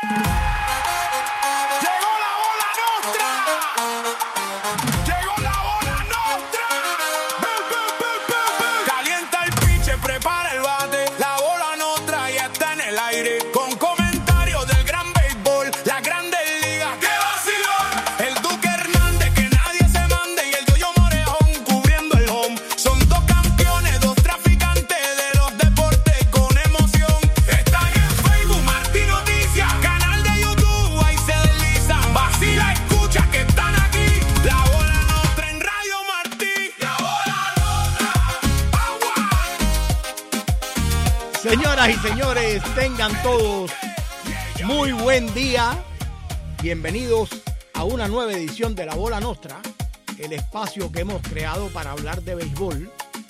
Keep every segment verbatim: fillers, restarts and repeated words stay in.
Señoras y señores, tengan todos muy buen día. Bienvenidos a una nueva edición de La Bola Nostra, el espacio que hemos creado para hablar de béisbol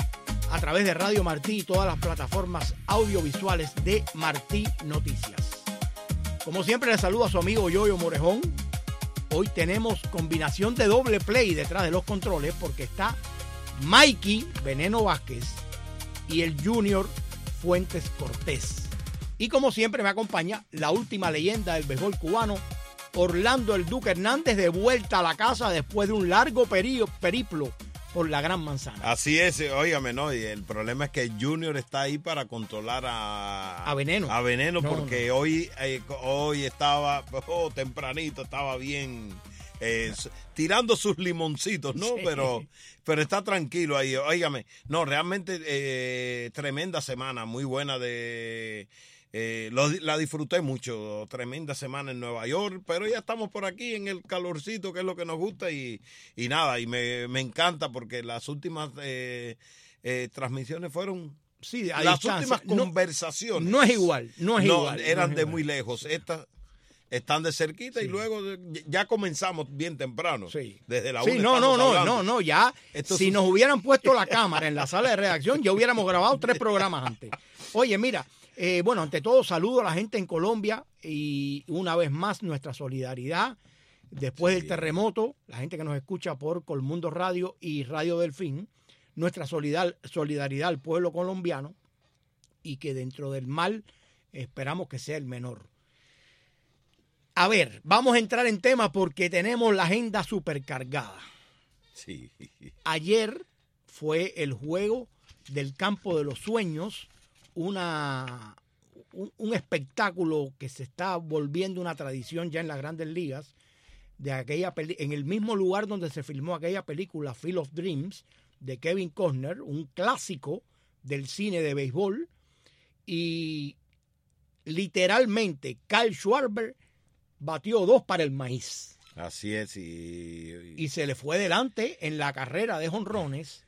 a través de Radio Martí y todas las plataformas audiovisuales de Martí Noticias. Como siempre, les saludo a su amigo Yoyo Morejón. Hoy tenemos combinación de doble play detrás de los controles porque está Mikey Veneno Vázquez y el Junior Fuentes Cortés. Y como siempre me acompaña la última leyenda del béisbol cubano, Orlando el Duque Hernández, de vuelta a la casa después de un largo período, periplo por la Gran Manzana. Así es, óigame, ¿no? Y el problema es que Junior está ahí para controlar a... A Veneno. A Veneno, no, porque no. hoy eh, hoy estaba, oh, tempranito, estaba bien... Eh, tirando sus limoncitos, ¿no? Sí. Pero, pero está tranquilo ahí. Óigame, no, realmente eh, tremenda semana, muy buena de... Eh, lo, la disfruté mucho, tremenda semana en Nueva York, pero ya estamos por aquí en el calorcito, que es lo que nos gusta, y, y nada, y me, me encanta porque las últimas eh, eh, transmisiones fueron... Sí, a las distancia. últimas conversaciones. No, no es igual, no es no, igual. Eran no de igual. muy lejos. Estas están de cerquita, sí. Y luego de, ya comenzamos bien temprano. Sí. Desde la sí, una no, no, no, hablando. no, no, ya. Esto si es... nos hubieran puesto la cámara en la sala de redacción, ya hubiéramos grabado tres programas antes. Oye, mira, eh, bueno, ante todo saludo a la gente en Colombia y una vez más nuestra solidaridad después sí. del terremoto, la gente que nos escucha por Colmundo Radio y Radio Delfín, nuestra solidar, solidaridad al pueblo colombiano y que dentro del mal esperamos que sea el menor. A ver, vamos a entrar en tema porque tenemos la agenda supercargada. Sí. Ayer fue el juego del Campo de los Sueños, una, un, un espectáculo que se está volviendo una tradición ya en las Grandes Ligas, de aquella peli- en el mismo lugar donde se filmó aquella película Field of Dreams de Kevin Costner, un clásico del cine de béisbol, y literalmente Kyle Schwarber batió dos para el maíz. Así es. Y, y se le fue delante en la carrera de jonrones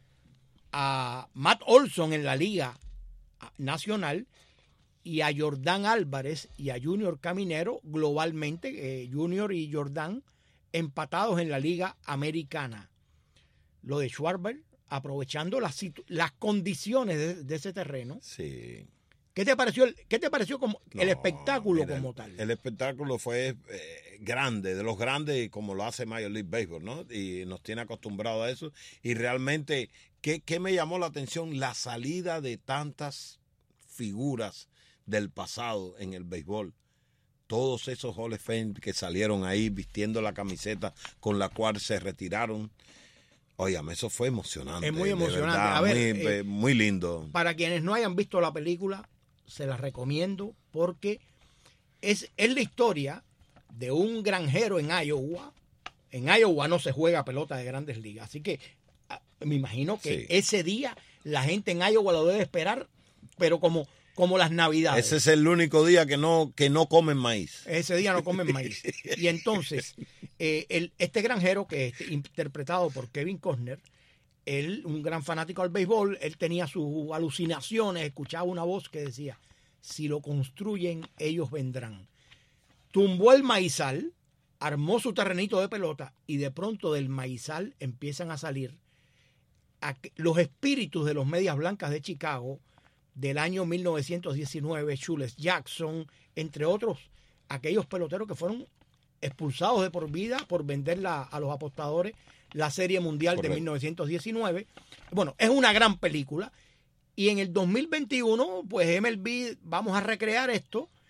a Matt Olson en la Liga Nacional y a Jordan Álvarez y a Junior Caminero globalmente, eh, Junior y Jordan empatados en la Liga Americana. Lo de Schwarber, aprovechando las, situ- las condiciones de, de ese terreno. Sí. ¿Qué te pareció el, qué te pareció como no, el espectáculo mira, como tal? El, el espectáculo fue eh, grande, de los grandes, como lo hace Major League Baseball, ¿no? Y nos tiene acostumbrados a eso. Y realmente, ¿qué, qué me llamó la atención? La salida de tantas figuras del pasado en el béisbol. Todos esos Hall of Fame que salieron ahí vistiendo la camiseta con la cual se retiraron. Óigame, eso fue emocionante. Es muy emocionante. Verdad, a ver, muy, eh, muy lindo. Para quienes no hayan visto la película, se la recomiendo porque es, es la historia de un granjero en Iowa. En Iowa no se juega pelota de Grandes Ligas, así que me imagino que sí. Ese día la gente en Iowa lo debe esperar, pero como, como las Navidades. Ese es el único día que no, que no comen maíz. Ese día no comen maíz. Y entonces, eh, el, este granjero, que es interpretado por Kevin Costner, él, un gran fanático al béisbol, él tenía sus alucinaciones, escuchaba una voz que decía, si lo construyen, ellos vendrán. Tumbó el maizal, armó su terrenito de pelota y de pronto del maizal empiezan a salir a, los espíritus de los Medias Blancas de Chicago del año mil novecientos diecinueve, Shoeless Jackson, entre otros, aquellos peloteros que fueron expulsados de por vida por venderla a los apostadores la Serie Mundial Correcto. De mil novecientos diecinueve. Bueno, es una gran película. Y en el dos mil veintiuno, pues M L B, vamos a recrear esto.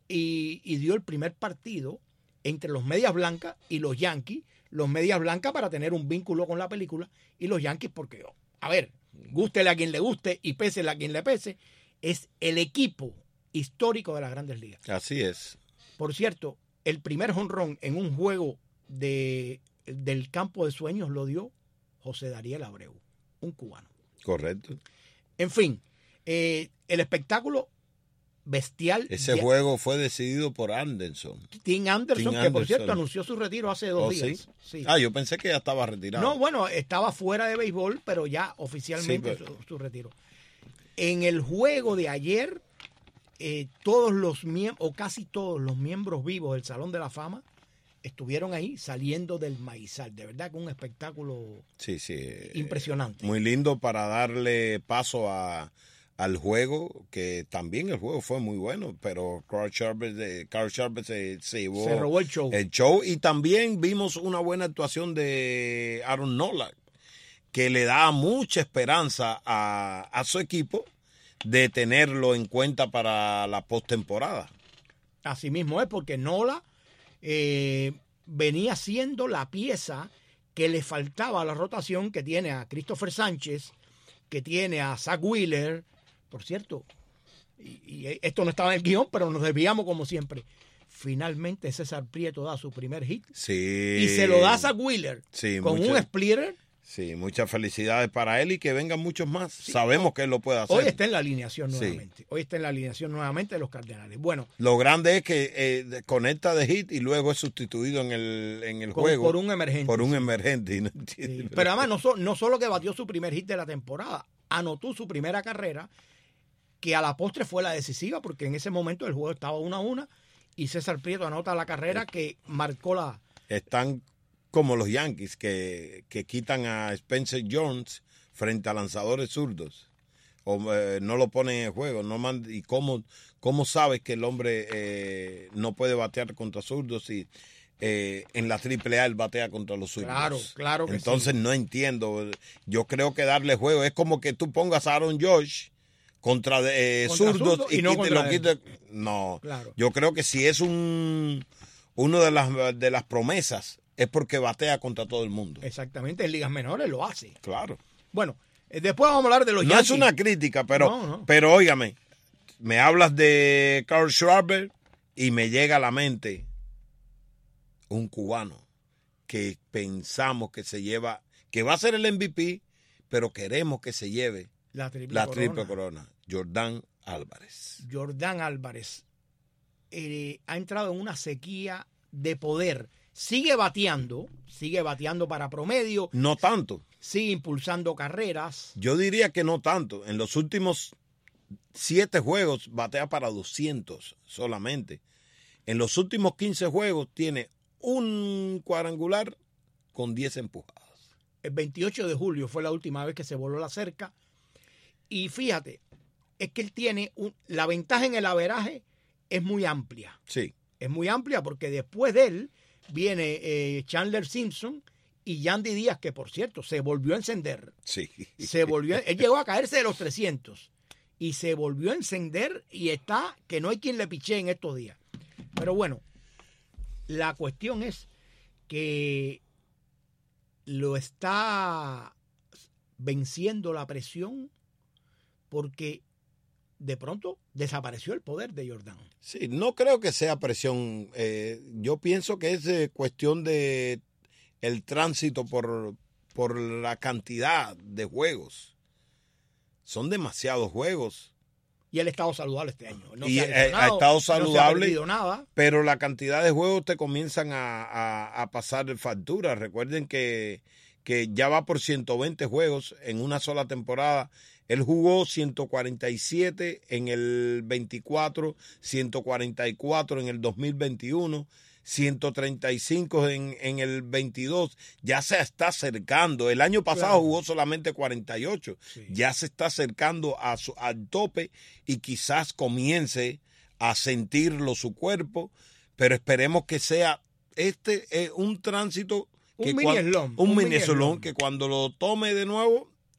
y, y dio el primer partido entre los Medias Blancas y los Yankees. Los Medias Blancas para tener un vínculo con la película y los Yankees porque, a ver, gústele a quien le guste y pésele a quien le pese, es el equipo histórico de las Grandes Ligas. Así es. Por cierto, el primer jonrón en un juego de, del campo de sueños lo dio José Dariel Abreu, un cubano. Correcto. En fin, eh, el espectáculo bestial. Ese de, juego fue decidido por Anderson. Tim Anderson, Tim que por Anderson. cierto anunció su retiro hace dos ¿Oh, días. sí? Sí. Ah, yo pensé que ya estaba retirado. No, bueno, estaba fuera de béisbol, pero ya oficialmente sí, pero... su, su retiro. En el juego de ayer, eh, todos los miembros, o casi todos los miembros vivos del Salón de la Fama estuvieron ahí saliendo del maizal. De verdad que un espectáculo sí, sí, impresionante. Muy lindo para darle paso a, al juego, que también el juego fue muy bueno, pero Carl Sharper, Carl Sharper se, se, llevó se robó el show. el show. Y también vimos una buena actuación de Aaron Nola, que le da mucha esperanza a, a su equipo de tenerlo en cuenta para la postemporada. Así mismo es, porque Nola eh, venía siendo la pieza que le faltaba a la rotación, que tiene a Christopher Sánchez, que tiene a Zach Wheeler. Por cierto, y, y esto no estaba en el guión, pero nos desviamos como siempre. Finalmente César Prieto da su primer hit. Sí. Y se lo da a Zach Wheeler. Sí, con mucha, un splitter. Sí, muchas felicidades para él y que vengan muchos más. Sí. Sabemos que él lo puede hacer. Hoy está en la alineación nuevamente. Sí. Hoy está en la alineación nuevamente de los Cardenales. Bueno. Lo grande es que eh, conecta de hit y luego es sustituido en el, en el con, juego. Por un emergente. Por un sí. emergente. No sí. Pero además no, so, no solo que batió su primer hit de la temporada, anotó su primera carrera, que a la postre fue la decisiva, porque en ese momento el juego estaba uno a uno y César Prieto anota la carrera que marcó la... Están como los Yankees que, que quitan a Spencer Jones frente a lanzadores zurdos. O eh, no lo ponen en juego. No mand- ¿Y cómo, cómo sabes que el hombre eh, no puede batear contra zurdos si eh, en la triple A él batea contra los zurdos? Claro, claro que Entonces sí. no entiendo. Yo creo que darle juego es como que tú pongas a Aaron Josh contra, eh, contra zurdos zurdo y, y no quite, lo él. quite. No, claro. Yo creo que si es un uno de las de las promesas es porque batea contra todo el mundo. Exactamente, en ligas menores lo hace. Claro. Bueno, eh, después vamos a hablar de los No Yankees. es una crítica, pero, no, no. pero óigame, me hablas de Carl Schwarber y me llega a la mente un cubano que pensamos que se lleva, que va a ser el M V P, pero queremos que se lleve la triple, la corona. triple corona. Yordan Álvarez. Yordan Álvarez eh, ha entrado en una sequía de poder. Sigue bateando, sigue bateando para promedio. No tanto. Sigue impulsando carreras. Yo diría que no tanto. En los últimos siete juegos batea para doscientos solamente. En los últimos quince juegos tiene un cuadrangular con diez empujadas. El veintiocho de julio fue la última vez que se voló la cerca. Y fíjate, es que él tiene un, la ventaja en el averaje es muy amplia. Sí. Es muy amplia porque después de él viene eh, Chandler Simpson y Yandy Díaz, que por cierto se volvió a encender. Sí. Se volvió, él llegó a caerse de los trescientos y se volvió a encender y está que no hay quien le piche en estos días. Pero bueno, la cuestión es que lo está venciendo la presión porque de pronto desapareció el poder de Yordan. Sí, no creo que sea presión. Eh, yo pienso que es eh, cuestión de el tránsito por, por la cantidad de juegos. Son demasiados juegos. Y él ha estado saludable este año. No y se ha, ha, lesionado, ha estado saludable, no se ha perdido nada. Pero la cantidad de juegos te comienzan a, a, a pasar factura. Recuerden que, que ya va por ciento veinte juegos en una sola temporada. Él jugó ciento cuarenta y siete en el veinticuatro, ciento cuarenta y cuatro en el dos mil veintiuno, ciento treinta y cinco en, en el veintidós. Ya se está acercando. El año pasado claro. jugó solamente cuarenta y ocho. Sí. Ya se está acercando a su, al tope y quizás comience a sentirlo su cuerpo, pero esperemos que sea este eh, un tránsito. Un que mini cuando, slump. Un, un mini mini slump que cuando lo tome de nuevo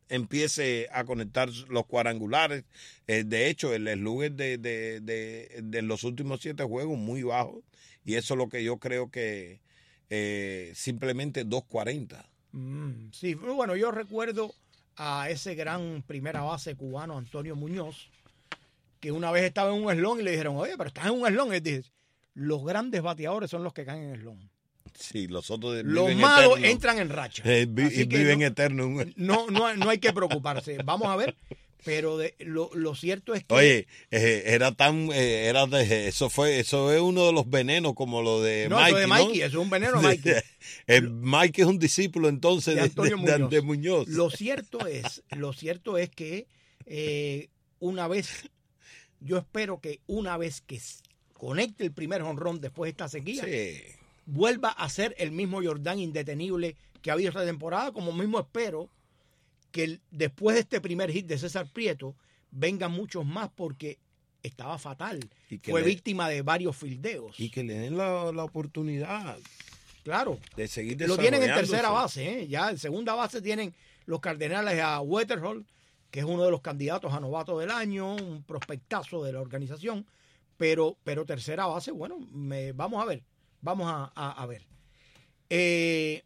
empiece a conectar los cuadrangulares. Eh, de hecho, el slugger de, de, de, de los últimos siete juegos muy bajo. Y eso es lo que yo creo que eh, simplemente dos cuarenta. Mm, sí, bueno, yo recuerdo a ese gran primera base cubano, Antonio Muñoz, que una vez estaba en un slon y le dijeron, oye, pero estás en un slon. Y él dice, los grandes bateadores son los que caen en slon. Sí, los otros de, los malos eterno. entran en racha. Eh, vi, y viven no, eterno. No, no, no hay que preocuparse. Vamos a ver. Pero de, lo, lo cierto es que... Oye, eh, era tan... Eh, era de, eso fue eso es uno de los venenos como lo de no, Mikey, eso de Mikey, ¿no? eso es un veneno de Mikey. El Mikey es un discípulo entonces de, de, Antonio de, Muñoz. de Muñoz. Lo cierto es, lo cierto es que eh, una vez, yo espero que una vez que conecte el primer jonrón después de esta sequía, sí. vuelva a ser el mismo Jordan indetenible que ha habido esta temporada, como mismo espero que el, después de este primer hit de César Prieto vengan muchos más porque estaba fatal. Fue le, víctima de varios fildeos. Y que le den la, la oportunidad. Claro. De seguir lo tienen en tercera base. ¿eh? Ya en segunda base tienen los Cardenales a Wetherhall, que es uno de los candidatos a novato del año, un prospectazo de la organización. Pero, pero tercera base, bueno, me, vamos a ver. Vamos a, a, a ver. Eh...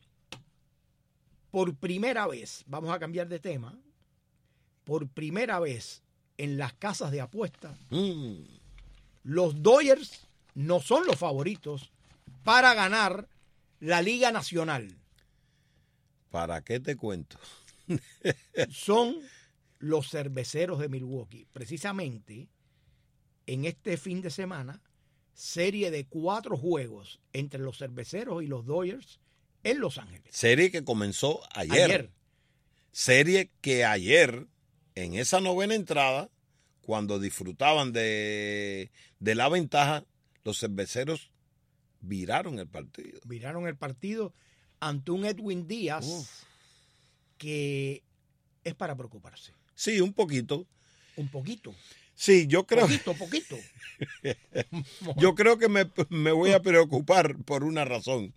Por primera vez, vamos a cambiar de tema, por primera vez en las casas de apuestas, mm. los Dodgers no son los favoritos para ganar la Liga Nacional. ¿Para qué te cuento? Son los Cerveceros de Milwaukee. Precisamente en este fin de semana, serie de cuatro juegos entre los Cerveceros y los Dodgers en Los Ángeles. Serie que comenzó ayer. ayer. Serie que ayer, en esa novena entrada, cuando disfrutaban de, de la ventaja, los Cerveceros viraron el partido. Viraron el partido ante un Edwin Díaz Uf. que es para preocuparse. Sí, un poquito. Un poquito. Sí, yo creo. Poquito, poquito. Yo creo que me, me voy a preocupar por una razón.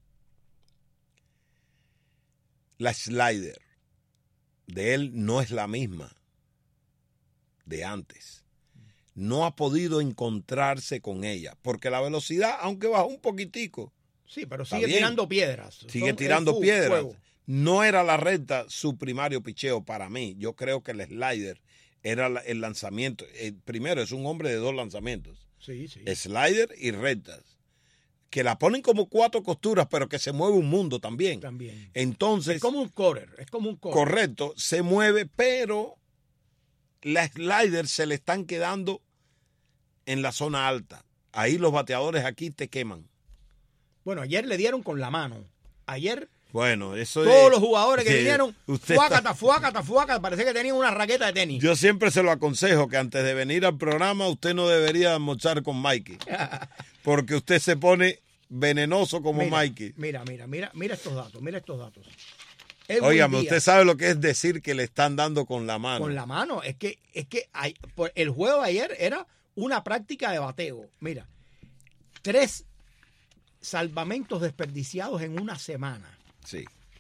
La slider de él no es la misma de antes. No ha podido encontrarse con ella, porque la velocidad, aunque bajó un poquitico. Sí, pero sigue tirando piedras. Sigue Son tirando fu- piedras. Fuego. No era la recta su primario picheo para mí. Yo creo que el slider era el lanzamiento. El primero es un hombre de dos lanzamientos. Sí, sí. Slider y rectas. Que la ponen como cuatro costuras, pero que se mueve un mundo también. También. Entonces. Es como un correr, es como un correr. Correcto, se mueve, pero las sliders se le están quedando en la zona alta. Ahí los bateadores aquí te queman. Bueno, ayer le dieron con la mano. Ayer. Bueno, eso Todos es, los jugadores que eh, vinieron, fuácata, está... fuácata, fuácata, parece que tenían una raqueta de tenis. Yo siempre se lo aconsejo que antes de venir al programa usted no debería almorzar con Mikey. Porque usted se pone venenoso como mira, Mikey. Mira, mira, mira, mira estos datos, mira estos datos. Óigame, usted sabe lo que es decir que le están dando con la mano. Con la mano, es que, es que hay, el juego de ayer era una práctica de bateo. Mira, tres salvamentos desperdiciados en una semana. Sí.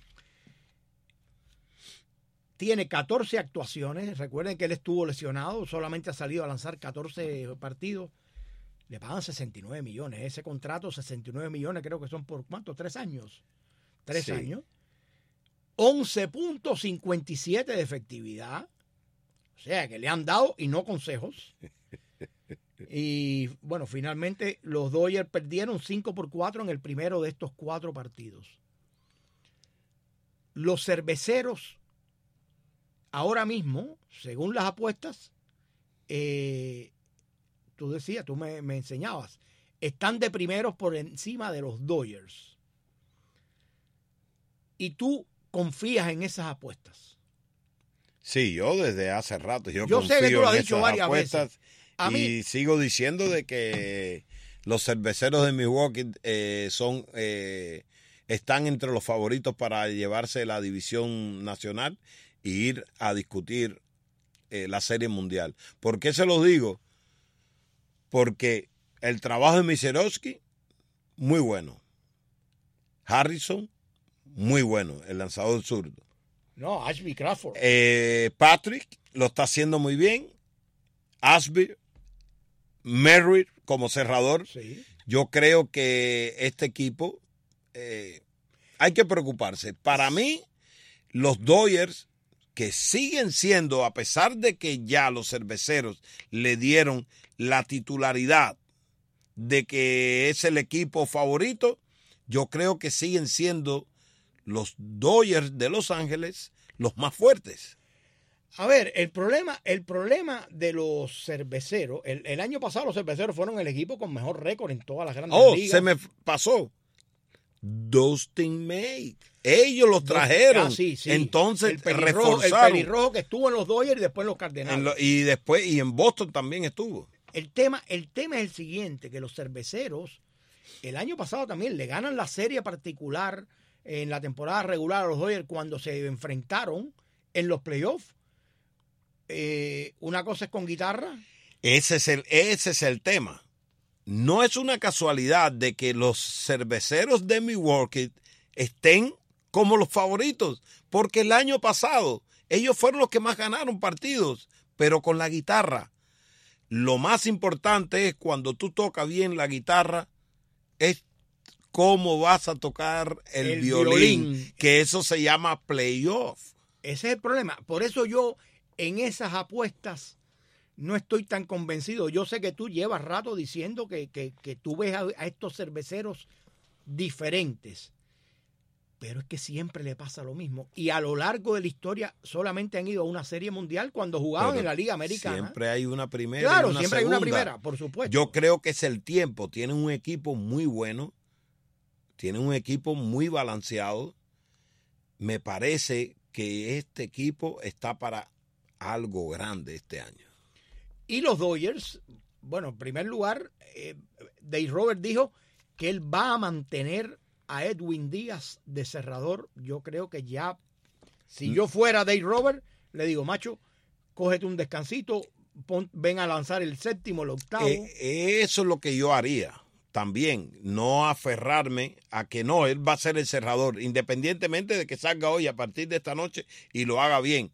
Tiene catorce actuaciones. Recuerden que él estuvo lesionado, solamente ha salido a lanzar catorce partidos. Le pagan sesenta y nueve millones. Ese contrato, sesenta y nueve millones, creo que son por ¿cuánto? ¿Tres años? Tres sí. años. once punto cincuenta y siete de efectividad. O sea, que le han dado y no consejos. Y bueno, finalmente los Dodgers perdieron cinco por cuatro en el primero de estos cuatro partidos. Los Cerveceros, ahora mismo, según las apuestas, eh, tú decías, tú me, me enseñabas, están de primeros por encima de los Dodgers. Y tú confías en esas apuestas. Sí, yo desde hace rato. Yo, yo sé que tú lo has dicho varias apuestas veces. A y mí, sigo diciendo de que los Cerveceros de Milwaukee eh, son... Eh, están entre los favoritos para llevarse la división nacional e ir a discutir eh, la Serie Mundial. ¿Por qué se los digo? Porque el trabajo de Miserowski, muy bueno. Harrison, muy bueno, el lanzador zurdo. No, Ashby Crawford. Eh, Patrick lo está haciendo muy bien. Ashby, Merritt como cerrador. Sí. Yo creo que este equipo eh, hay que preocuparse. Para mí, los Dodgers, que siguen siendo, a pesar de que ya los cerveceros le dieron la titularidad de que es el equipo favorito, yo creo que siguen siendo los Dodgers de Los Ángeles los más fuertes. A ver, el problema, el problema de los cerveceros, el, el año pasado los cerveceros fueron el equipo con mejor récord en todas las grandes Oh, ligas. se me pasó. Dustin May. Ellos los trajeron. Ah, sí, sí. Entonces el pelirrojo, reforzaron. el pelirrojo que estuvo en los Dodgers y después en los Cardenales. En lo, y después, y en Boston también estuvo. El tema, el tema es el siguiente, que los cerveceros, el año pasado también le ganan la serie particular en la temporada regular a los Dodgers cuando se enfrentaron en los playoffs. Eh, una cosa es con guitarra. Ese es el, ese es el tema. No es una casualidad de que los cerveceros de Milwaukee estén como los favoritos, porque el año pasado ellos fueron los que más ganaron partidos, pero con la guitarra. Lo más importante es cuando tú tocas bien la guitarra, es cómo vas a tocar el, El violín, violín. que eso se llama playoff. Ese es el problema. Por eso yo en esas apuestas no estoy tan convencido. Yo sé que tú llevas rato diciendo que, que, que tú ves a, a estos cerveceros diferentes, pero es que siempre le pasa lo mismo. Y a lo largo de la historia solamente han ido a una serie mundial cuando jugaban Pero en la Liga Americana. Siempre hay una primera. Claro, y una siempre segunda. hay una primera, por supuesto. Yo creo que es el tiempo. Tienen un equipo muy bueno. Tienen un equipo muy balanceado. Me parece que este equipo está para algo grande este año. Y los Dodgers, bueno, en primer lugar, eh, Dave Roberts dijo que él va a mantener a Edwin Díaz de cerrador. Yo creo que ya, si yo fuera Dave Roberts, le digo, macho, cógete un descansito, pon, ven a lanzar el séptimo, el octavo. Eh, eso es lo que yo haría también, no aferrarme a que no, él va a ser el cerrador, independientemente de que salga hoy a partir de esta noche y lo haga bien.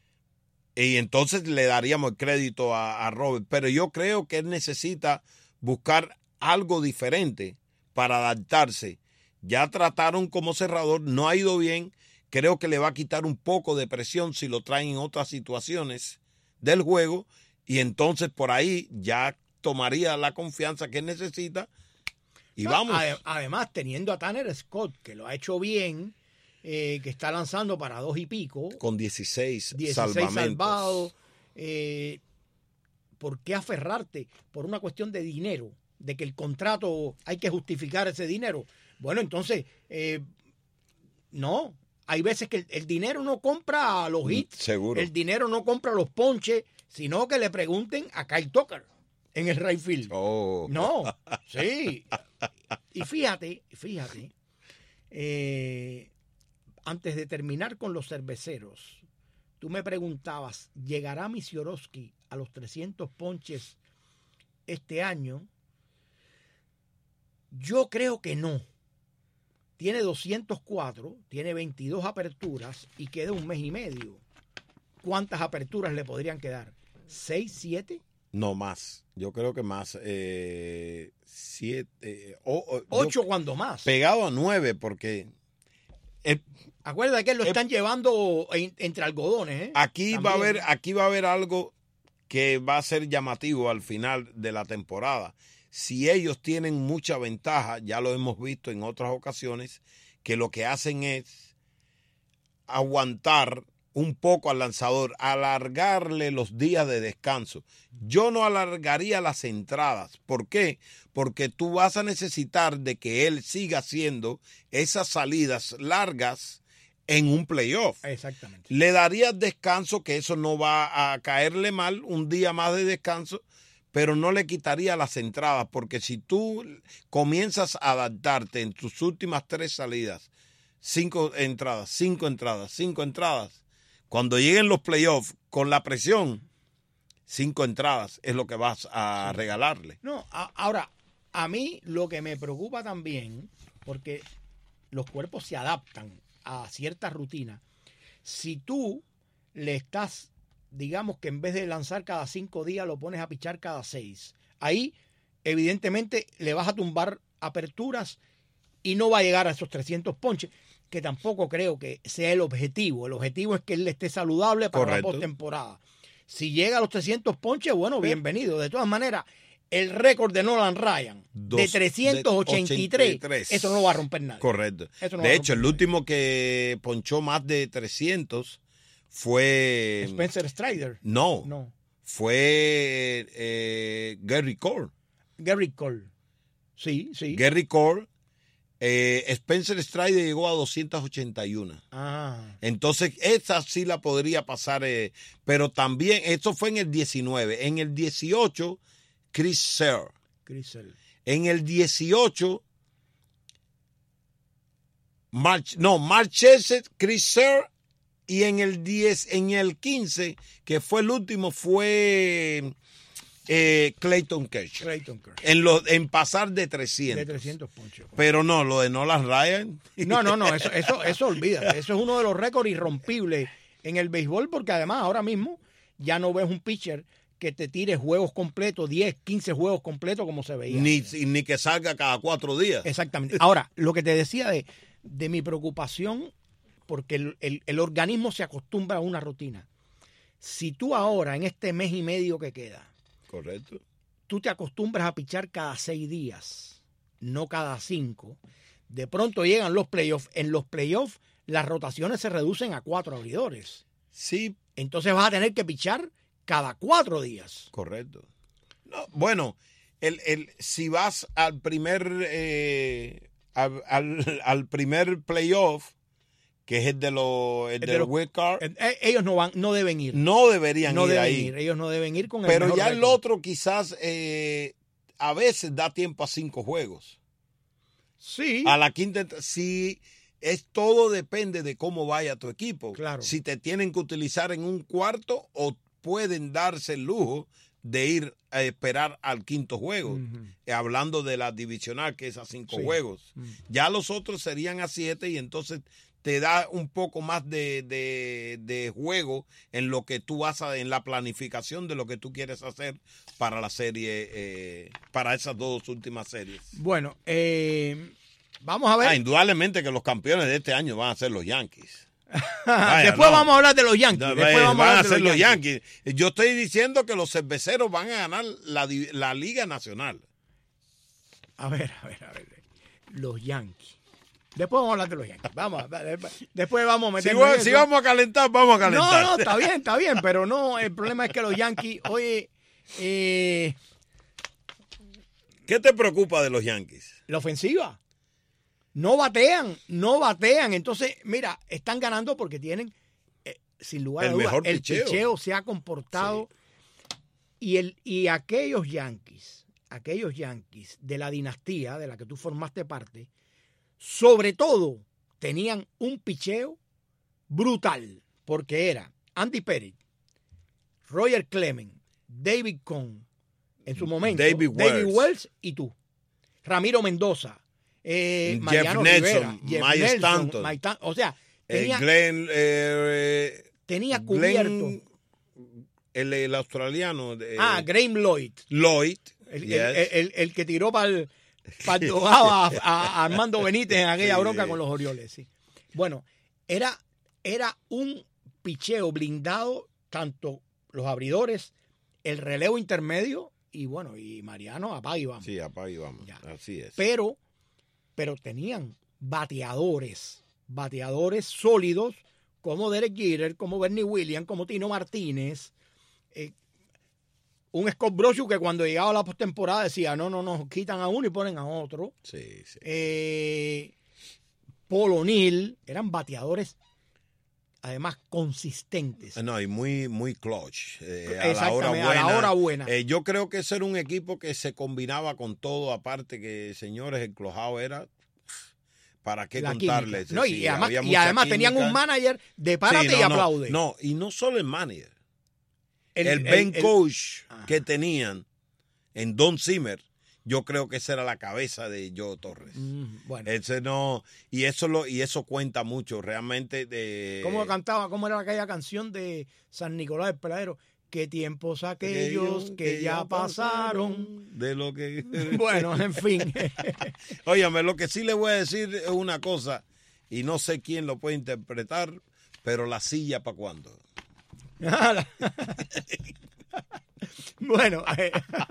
Y entonces le daríamos el crédito a, a Robert. Pero yo creo que él necesita buscar algo diferente para adaptarse. Ya trataron como cerrador, no ha ido bien. Creo que le va a quitar un poco de presión si lo traen en otras situaciones del juego. Y entonces por ahí ya tomaría la confianza que él necesita. Y No, vamos. Además, teniendo a Tanner Scott, que lo ha hecho bien, eh, que está lanzando para dos y pico. Con dieciséis, dieciséis salvamentos. salvados. Eh, ¿Por qué aferrarte? Por una cuestión de dinero, de que el contrato hay que justificar ese dinero. Bueno, entonces, eh, no. Hay veces que el, el dinero no compra los hits. Seguro. El dinero no compra los ponches, sino que le pregunten a Kyle Tucker en el right field. Oh. No, sí. Y fíjate, fíjate, eh, antes de terminar con los cerveceros, tú me preguntabas, ¿llegará Misiorowski a los trescientos ponches este año? Yo creo que no. Tiene doscientos cuatro, tiene veintidós aperturas y queda un mes y medio. ¿Cuántas aperturas le podrían quedar? ¿Seis, siete? No más. Yo creo que más. Eh, siete. Eh, o, o, Ocho yo, cuando más. Pegado a nueve porque. El, Acuérdate que lo el, están llevando en, entre algodones. ¿eh? Aquí También. va a haber, aquí va a haber algo que va a ser llamativo al final de la temporada. Si ellos tienen mucha ventaja, ya lo hemos visto en otras ocasiones, que lo que hacen es aguantar un poco al lanzador, alargarle los días de descanso. Yo no alargaría las entradas. ¿Por qué? Porque tú vas a necesitar de que él siga haciendo esas salidas largas en un playoff. Exactamente. Le darías descanso, que eso no va a caerle mal, un día más de descanso, pero no le quitaría las entradas, porque si tú comienzas a adaptarte en tus últimas tres salidas, cinco entradas, cinco entradas, cinco entradas, cuando lleguen los playoffs con la presión, cinco entradas es lo que vas a sí. regalarle. No, a, ahora, a mí lo que me preocupa también, porque los cuerpos se adaptan a ciertas rutinas. Si tú le estás, digamos que en vez de lanzar cada cinco días, lo pones a pichar cada seis, ahí evidentemente le vas a tumbar aperturas y no va a llegar a esos trescientos ponches, que tampoco creo que sea el objetivo. El objetivo es que él esté saludable para Correcto. la postemporada. Si llega a los trescientos ponches, bueno, bienvenido. De todas maneras, el récord de Nolan Ryan Dos- de trescientos ochenta y tres, de ochenta y tres. eso no lo va a romper nadie. Correcto. Eso no De va a hecho, el romper último que ponchó más de trescientos fue... Spencer Strider. No, No. fue eh, Gary Cole. Gary Cole. Sí, sí. Gary Cole. Eh, Spencer Strider llegó a doscientos ochenta y uno. Ah. Entonces, esa sí la podría pasar. Eh, pero también, eso fue en el diecinueve. En el dieciocho, Chris Sale. Crisel. En el dieciocho, March, no, Marchese, Chris Sale. Y en el diez, en el quince, que fue el último, fue eh, Clayton Kershaw. Clayton Kershaw. En, lo, en pasar de trescientos. De trescientos ponches. Pero no, lo de Nolan Ryan. No, no, no, eso, eso, eso olvídate. Eso es uno de los récords irrompibles en el béisbol, porque además ahora mismo ya no ves un pitcher que te tire juegos completos, diez, quince juegos completos como se veía. Ni, ni que salga cada cuatro días. Exactamente. Ahora, lo que te decía de, de mi preocupación, porque el, el, el organismo se acostumbra a una rutina. Si tú ahora, en este mes y medio que queda, Correcto. tú te acostumbras a pichar cada seis días, no cada cinco, de pronto llegan los playoffs. En los playoffs las rotaciones se reducen a cuatro abridores. Sí, Entonces vas a tener que pichar cada cuatro días. correcto. No, bueno, el, el, si vas al primer eh, al, al, al primer playoff, que es el de los el El de del los- wild card, Eh, eh, Ellos no van, no deben ir. no deberían no ir deben ahí. ir. Ellos no deben ir con el Pero mejor ya el récord. otro quizás eh, a veces da tiempo a cinco juegos. Sí. A la quinta, si es todo depende de cómo vaya tu equipo. Claro. Si te tienen que utilizar en un cuarto o pueden darse el lujo de ir a esperar al quinto juego. Ujú. Eh, hablando de la divisional, que es a cinco Sí. juegos. Mm. Ya los otros serían a siete y entonces te da un poco más de, de, de juego en lo que tú vas a, en la planificación de lo que tú quieres hacer para la serie, eh, para esas dos últimas series. Bueno, eh, vamos a ver. Ah, indudablemente que los campeones de este año van a ser los Yankees. Vaya, Después no. vamos a hablar de los Yankees. No, Después eh, vamos van a a hablar de ser los los Yankees. Yankees. Yo estoy diciendo que los cerveceros van a ganar la, di- la Liga Nacional. A ver, a ver, a ver. Los Yankees. Después vamos a hablar de los Yankees. Vamos, a- después vamos a Si, meternos va- en si eso. vamos a calentar, vamos a calentar. No, no, está bien, está bien, pero no, el problema es que los Yankees, oye, eh, ¿Qué te preocupa de los Yankees? la ofensiva, no batean, no batean. Entonces, mira, están ganando porque tienen, eh, sin lugar a El dudas, mejor el picheo. picheo se ha comportado. Y, el, y aquellos Yankees, aquellos Yankees de la dinastía de la que tú formaste parte, sobre todo tenían un picheo brutal, porque era Andy Pettitte, Roger Clemens, David Cohn, en su momento, David Wells. Wells y tú, Ramiro Mendoza, eh, Jeff Mariano Nelson, Rivera, Jeff Mike Nelson, Stanton. Mike Tan- o sea, Eh, tenía, Glenn, eh, tenía Glenn, cubierto. el, el australiano. eh, ah, Graham Lloyd. Lloyd. El, yes. el, el- el que tiró para el, para el dogado a, a Armando Benítez en aquella Sí. bronca con los Orioles. Sí. Bueno, era, era un picheo blindado, tanto los abridores, el relevo intermedio y bueno, y Mariano, apaga y vamos. Sí, apaga y vamos. Ya. Así es. Pero, pero tenían bateadores, bateadores sólidos, como Derek Jeter, como Bernie Williams, como Tino Martínez, eh, un Scott Brosius que cuando llegaba a la postemporada decía, no, no, no, quitan a uno y ponen a otro. Sí, sí. Eh, Paul O'Neill, eran bateadores además consistentes. No, y muy, muy clutch. Eh, a la Exactamente, hora a buena. la hora buena. Eh, yo creo que ese era un equipo que se combinaba con todo, aparte que, señores, el clojado era... ¿Para qué La contarles? química. No, y Sí, además, había y mucha además tenían química. un manager de párate Sí, no, y no, aplaude. No, y no solo el manager. El, Ben el- coach Ajá. que tenían en Don Zimmer, yo creo que esa era la cabeza de Joe Torres. Mm, bueno. Ese no, y eso lo, y eso cuenta mucho, realmente. De, ¿Cómo cantaba? ¿Cómo era aquella canción de San Nicolás del Peladero? ¿Qué tiempos aquellos que, que ya pasaron? De lo que... Bueno, en fin. Óyame, lo que sí le voy a decir es una cosa, y no sé quién lo puede interpretar, pero la silla ¿para cuándo? Bueno, eh,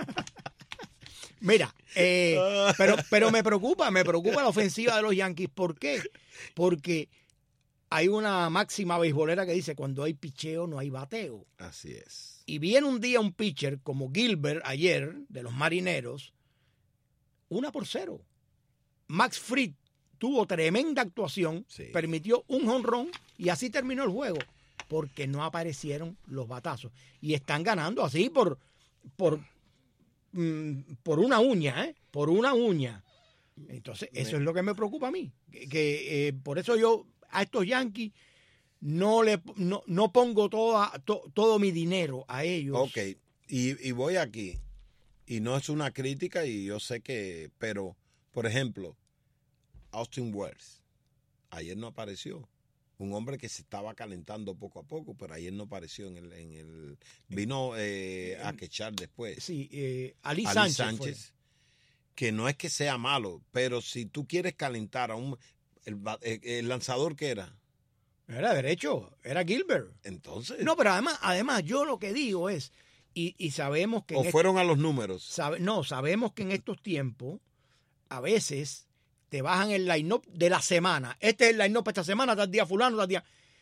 mira, eh, pero, pero me preocupa, me preocupa la ofensiva de los Yankees. ¿Por qué? Porque hay una máxima beisbolera que dice, cuando hay picheo no hay bateo. Así es. Y viene un día un pitcher como Gilbert ayer, de los Marineros, una por cero. Max Fried tuvo tremenda actuación, sí. Permitió un jonrón y así terminó el juego, porque no aparecieron los batazos. Y están ganando así por, por, mm, por una uña, ¿eh? Por una uña. Entonces, eso me... es lo que me preocupa a mí. Que, que eh, por eso yo a estos Yankees no le no, no pongo toda, to, todo mi dinero a ellos. Ok, y, y voy aquí, y no es una crítica, y yo sé que, pero, por ejemplo, Austin Wells, ayer no apareció. Un hombre que se estaba calentando poco a poco, pero ayer no apareció en el, en el vino eh, a quechar después. Sí, eh, Ali, Ali Sánchez, Sánchez que no es que sea malo, pero si tú quieres calentar a un el, el, el lanzador que era. Era derecho, era Gilbert. Entonces. No, pero además, además yo lo que digo es, y, y sabemos que... O fueron este, a los números. Sabe, no, sabemos que en estos tiempos, a veces te bajan el line-up de la semana. Este es el line-up esta semana, tal día fulano, tal día...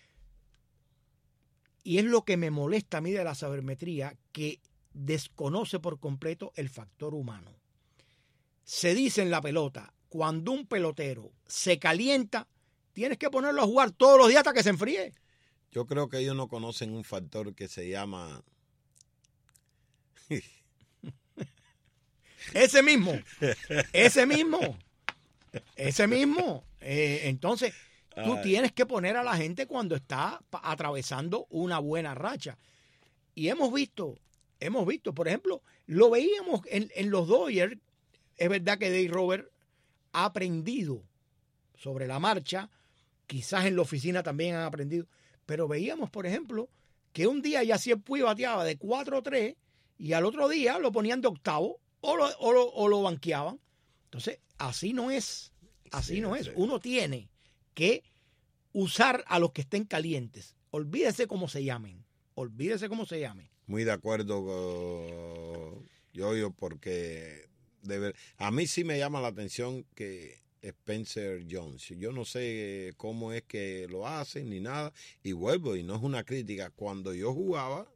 Y es lo que me molesta a mí de la sabermetría, que desconoce por completo el factor humano. Se dice en la pelota, cuando un pelotero se calienta, tienes que ponerlo a jugar todos los días hasta que se enfríe. Yo creo que ellos no conocen un factor que se llama... ese mismo, ese mismo, ese mismo. Eh, entonces, tú Ay. tienes que poner a la gente cuando está atravesando una buena racha. Y hemos visto, hemos visto, por ejemplo, lo veíamos en, en los Dodgers. Es verdad que Dave Roberts ha aprendido sobre la marcha, quizás en la oficina también han aprendido, pero veíamos, por ejemplo, que un día Yasiel Puig bateaba de cuatro tres y al otro día lo ponían de octavo o lo, o lo, o lo banqueaban. Entonces, así no es, así sí, no es. Sí. Uno tiene que usar a los que estén calientes. Olvídese cómo se llamen, olvídese cómo se llamen. Muy de acuerdo con yo, yo, porque de ver, a mí sí me llama la atención que Spencer Jones, yo no sé cómo es que lo hacen ni nada, y vuelvo, y no es una crítica, cuando yo jugaba,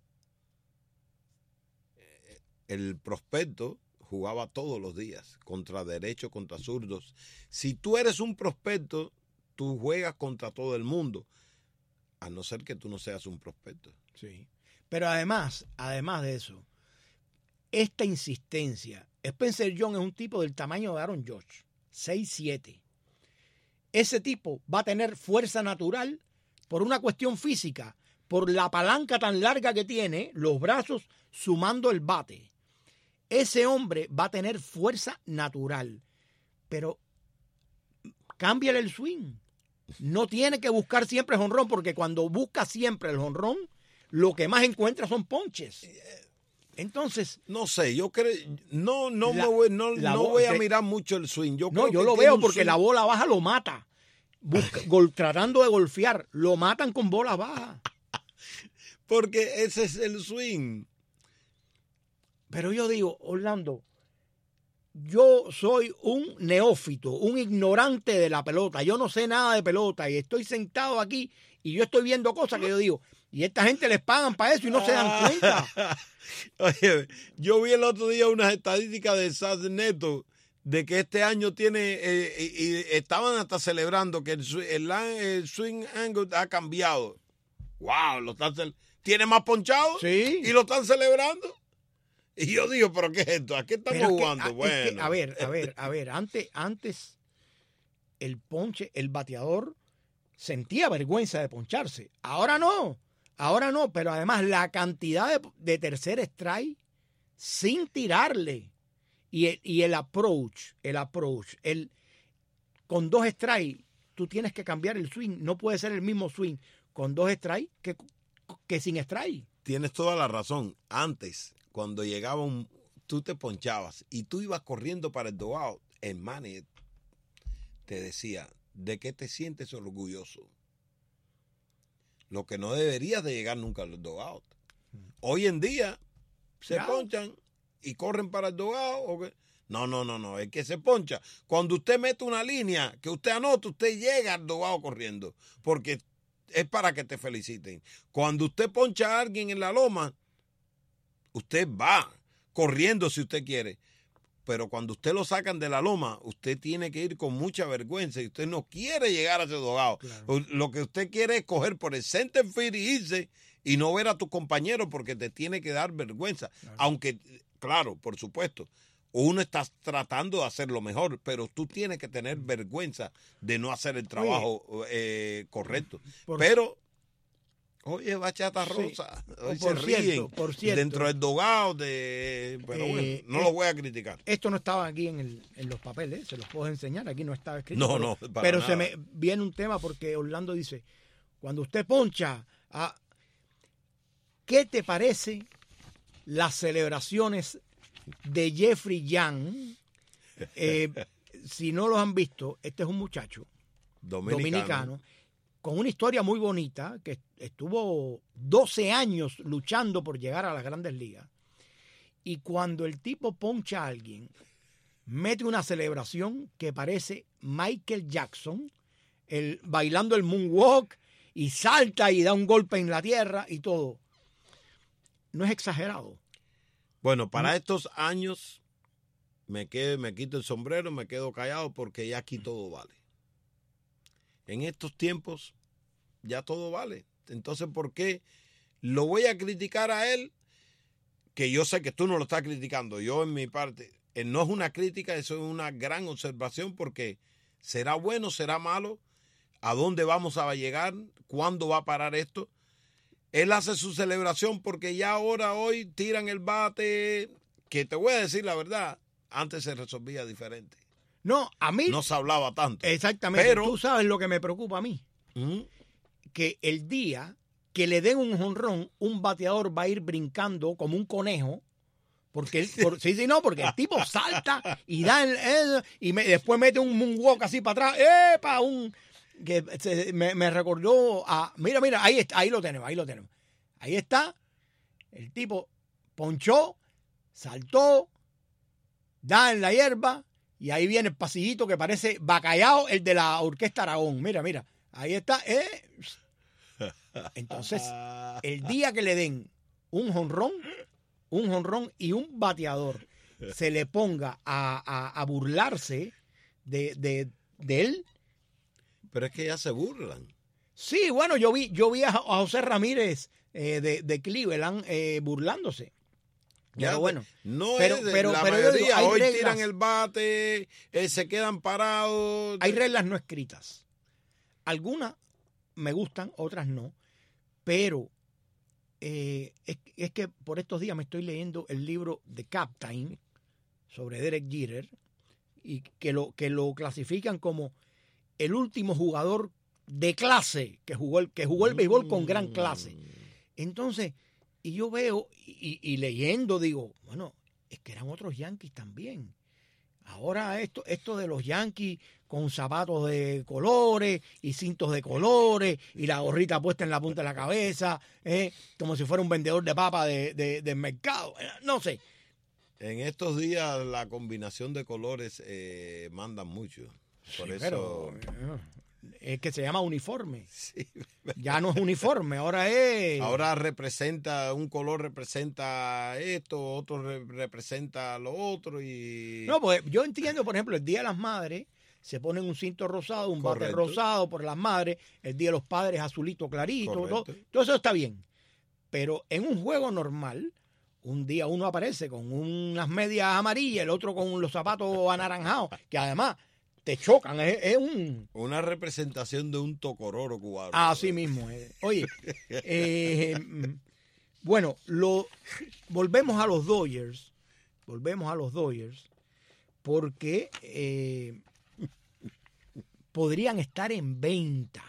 el prospecto jugaba todos los días, contra derechos, contra zurdos. Si tú eres un prospecto, tú juegas contra todo el mundo, a no ser que tú no seas un prospecto. Sí, pero además, además de eso, esta insistencia, Spencer Jones es un tipo del tamaño de Aaron Judge, seis siete. Ese tipo va a tener fuerza natural por una cuestión física, por la palanca tan larga que tiene, los brazos sumando el bate. Ese hombre va a tener fuerza natural, pero cámbiale el swing. No tiene que buscar siempre el jonrón, porque cuando busca siempre el jonrón, lo que más encuentra son ponches. Entonces, no sé, yo creo, no, no la, me voy, no, no voy a de, mirar mucho el swing. Yo no, creo yo que lo veo porque swing. La bola baja lo mata. Busca, gol, tratando de golfear, lo matan con bola baja. Porque ese es el swing. Pero yo digo, Orlando, yo soy un neófito, un ignorante de la pelota. Yo no sé nada de pelota y estoy sentado aquí y yo estoy viendo cosas que yo digo, y esta gente les pagan para eso y no se dan cuenta. Oye, yo vi el otro día unas estadísticas de Sas Neto de que este año tiene, eh, y, y estaban hasta celebrando que el, el, el swing angle ha cambiado. ¡Wow! Lo están, ¿tiene más ponchado? Sí. ¿Y lo están celebrando? Y yo digo, ¿pero qué es esto? ¿A qué estamos Pero jugando? Que, bueno. Es que, a ver, a ver, a ver, antes, antes el ponche, el bateador sentía vergüenza de poncharse. Ahora no. Ahora no, pero además la cantidad de, de tercer strike sin tirarle Y el, y el approach, el approach, el, con dos strikes, tú tienes que cambiar el swing. No puede ser el mismo swing con dos strikes que, que sin strike. Tienes toda la razón. Antes, cuando llegaba un, tú te ponchabas y tú ibas corriendo para el dugout, el manager te decía, ¿de qué te sientes orgulloso? Lo que no deberías de llegar nunca al dugout. Hoy en día se Ya. ponchan y corren para el dugout. ¿O qué? No, no, no, no, es que se poncha. Cuando usted mete una línea que usted anota, usted llega al dugout corriendo, porque es para que te feliciten. Cuando usted poncha a alguien en la loma, usted va corriendo si usted quiere. Pero cuando usted lo sacan de la loma, usted tiene que ir con mucha vergüenza y usted no quiere llegar a ese dugout. Claro. Lo que usted quiere es coger por el center field y irse y no ver a tu compañero porque te tiene que dar vergüenza. Claro. Aunque, claro, por supuesto, uno está tratando de hacer lo mejor, pero tú tienes que tener vergüenza de no hacer el trabajo eh, correcto. Por pero, oye, bachata rosa, sí. Hoy por se cierto, ríen por cierto, dentro del dogado, de, pero eh, bueno, no eh, lo voy a criticar. Esto no estaba aquí en, el, en los papeles, se los puedo enseñar, aquí no estaba escrito. No, pero, no, para Pero nada. se me viene un tema porque Orlando dice, cuando usted poncha, a, ¿qué te parece las celebraciones de Jeffrey Young? Eh, si no los han visto, este es un muchacho dominicano. dominicano con una historia muy bonita, que estuvo doce años luchando por llegar a las grandes ligas. Y cuando el tipo poncha a alguien, mete una celebración que parece Michael Jackson, el, bailando el moonwalk, y salta y da un golpe en la tierra y todo. No es exagerado. Bueno, para estos años me, quedo, me quito el sombrero, me quedo callado porque ya aquí todo vale. En estos tiempos ya todo vale. Entonces, ¿por qué lo voy a criticar a él? Que yo sé que tú no lo estás criticando. Yo en mi parte, no es una crítica, eso es una gran observación porque será bueno, será malo, a dónde vamos a llegar, cuándo va a parar esto. Él hace su celebración porque ya ahora, hoy, tiran el bate, que te voy a decir la verdad, antes se resolvía diferente. No, a mí... No se hablaba tanto. Exactamente, pero tú sabes lo que me preocupa a mí. ¿Mm? Que el día que le den un jonrón, un bateador va a ir brincando como un conejo, porque él, por, sí, sí, no, porque el tipo salta y da el, el y me, después mete un moonwalk así para atrás, ¡epa! Un... que se, me, me recordó a, mira, mira, ahí está, ahí lo tenemos, ahí lo tenemos. Ahí está, el tipo ponchó, saltó, da en la hierba, y ahí viene el pasillito que parece Bacallao, el de la Orquesta Aragón. Mira, mira, ahí está. Eh. Entonces, el día que le den un jonrón, un jonrón y un bateador se le ponga a, a, a burlarse de, de, de él. Pero es que ya se burlan. Sí, bueno, yo vi, yo vi a José Ramírez eh, de, de Cleveland eh, burlándose. Ya, pero bueno, no pero, es de pero, la pero mayoría, digo, hay hoy reglas, tiran el bate, eh, se quedan parados. Hay reglas no escritas. Algunas me gustan, otras no, pero eh, es, es que por estos días me estoy leyendo el libro de Captain sobre Derek Jeter y que lo, que lo clasifican como el último jugador de clase que jugó el, que jugó el béisbol con gran clase. Entonces, y yo veo y, y leyendo digo, bueno, es que eran otros Yankees también. Ahora esto, esto de los Yankees con zapatos de colores y cintos de colores y la gorrita puesta en la punta de la cabeza, eh, como si fuera un vendedor de papa de, de, del mercado. No sé. En estos días la combinación de colores eh, manda mucho. Por sí, eso... Pero, es que se llama uniforme. Sí. Ya no es uniforme, ahora es... Ahora representa, un color representa esto, otro re- representa lo otro y... No, pues yo entiendo, por ejemplo, el Día de las Madres, se ponen un cinto rosado, un Correcto. bate rosado por las madres, el Día de los Padres azulito clarito, todo, todo eso está bien. Pero en un juego normal, un día uno aparece con unas medias amarillas, el otro con los zapatos anaranjados, que además... te chocan, es, es un... Una representación de un tocororo cubano. Así mismo. Eh. Oye, eh, bueno, lo, volvemos a los Dodgers, volvemos a los Dodgers, porque eh, podrían estar en venta.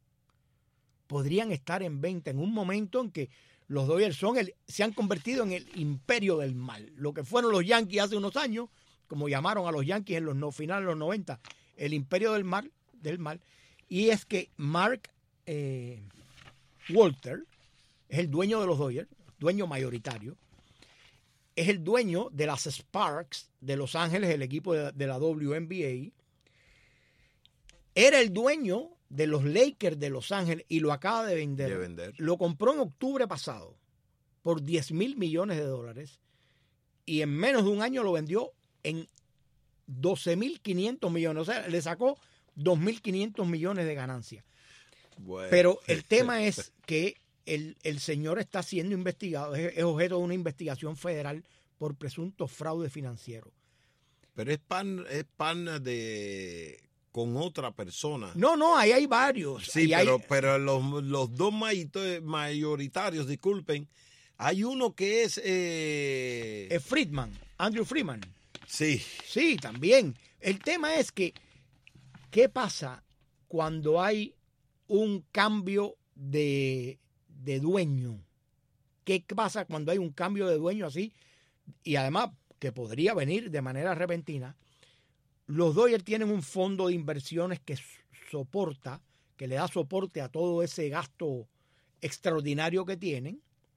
Podrían estar en venta en un momento en que los Dodgers son el, se han convertido en el imperio del mal. Lo que fueron los Yankees hace unos años, como llamaron a los Yankees en los no, finales de los noventa, el imperio del mal, del mal. Y es que Mark eh, Walter es el dueño de los Dodgers, dueño mayoritario. Es el dueño de las Sparks de Los Ángeles, el equipo de, de la W N B A. Era el dueño de los Lakers de Los Ángeles y lo acaba de vender. De vender. Lo compró en octubre pasado por diez mil millones de dólares y en menos de un año lo vendió en doce mil quinientos millones. O sea, le sacó dos mil quinientos millones de ganancia. Bueno. Pero el tema es que el, el señor está siendo investigado, es, es objeto de una investigación federal por presunto fraude financiero. Pero es pan, es pan de... con otra persona. No, no, ahí hay varios. Sí, ahí pero, hay... pero los, los dos mayoritarios, disculpen, hay uno que es... Eh... Es Friedman, Andrew Friedman. Sí. Sí, también. El tema es que, ¿qué pasa cuando hay un cambio de, de dueño? ¿Qué pasa cuando hay un cambio de dueño así? Y además, que podría venir de manera repentina. Los Dodgers tienen un fondo de inversiones que soporta, que le da soporte a todo ese gasto extraordinario que tienen,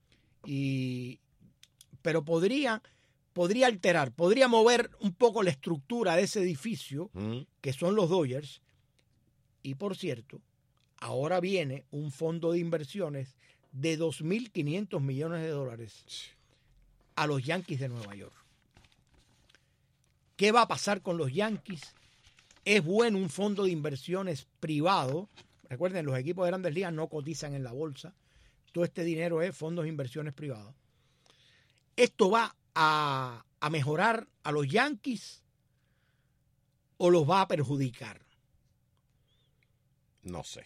y, pero podría, podría alterar, podría mover un poco la estructura de ese edificio, mm. que son los Dodgers. Y por cierto, ahora viene un fondo de inversiones de dos mil quinientos millones de dólares a los Yankees de Nueva York. ¿Qué va a pasar con los Yankees? Es bueno un fondo de inversiones privado. Recuerden, los equipos de Grandes Ligas no cotizan en la bolsa. Todo este dinero es fondos de inversiones privados. ¿Esto va a, a mejorar a los Yankees o los va a perjudicar? No sé.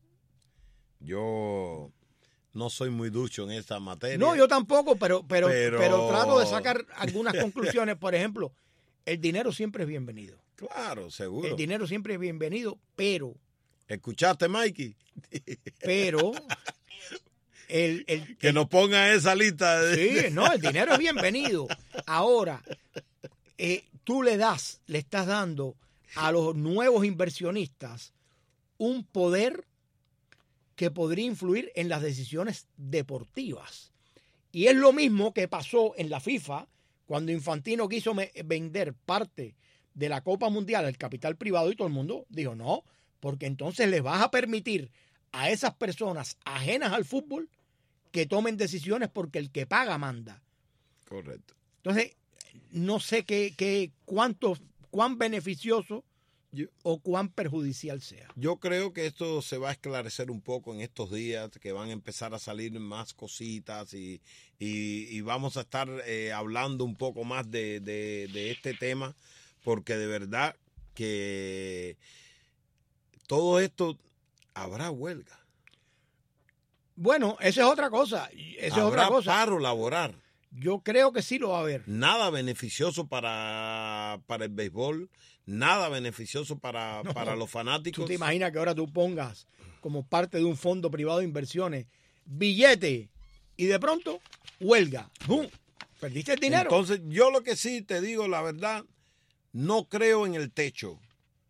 Yo no soy muy ducho en esta materia. No, yo tampoco, pero, pero, pero... pero trato de sacar algunas conclusiones. Por ejemplo, el dinero siempre es bienvenido. Claro, seguro. El dinero siempre es bienvenido, pero... ¿Escuchaste, Mikey? Pero... El, el, que el, nos ponga esa lista. De... Sí, no, el dinero es bienvenido. Ahora, eh, tú le das, le estás dando a los nuevos inversionistas un poder que podría influir en las decisiones deportivas. Y es lo mismo que pasó en la FIFA cuando Infantino quiso me- vender parte de la Copa Mundial al capital privado y todo el mundo dijo no, porque entonces les vas a permitir a esas personas ajenas al fútbol que tomen decisiones porque el que paga manda. Correcto. Entonces, no sé qué, qué, cuánto, cuán beneficioso yo, o cuán perjudicial sea. Yo creo que esto se va a esclarecer un poco en estos días, que van a empezar a salir más cositas y, y, y vamos a estar eh, hablando un poco más de, de, de este tema, porque de verdad que todo esto habrá huelga. Bueno, esa es otra cosa. Esa habrá es otra cosa. Paro laboral. Yo creo que sí lo va a haber. Nada beneficioso para, para el béisbol, nada beneficioso para, no, para los fanáticos. ¿Tú te imaginas que ahora tú pongas como parte de un fondo privado de inversiones billete y de pronto huelga? ¡Bum! Perdiste el dinero. Entonces, yo lo que sí te digo, la verdad, no creo en el techo.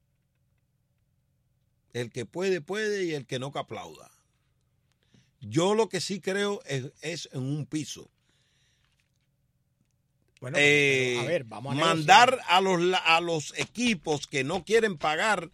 El que puede, puede, y el que no, que aplauda. Yo lo que sí creo es, es en un piso. Bueno, eh, pero, a ver, vamos a mandar negociar. a los, a los equipos que no quieren pagar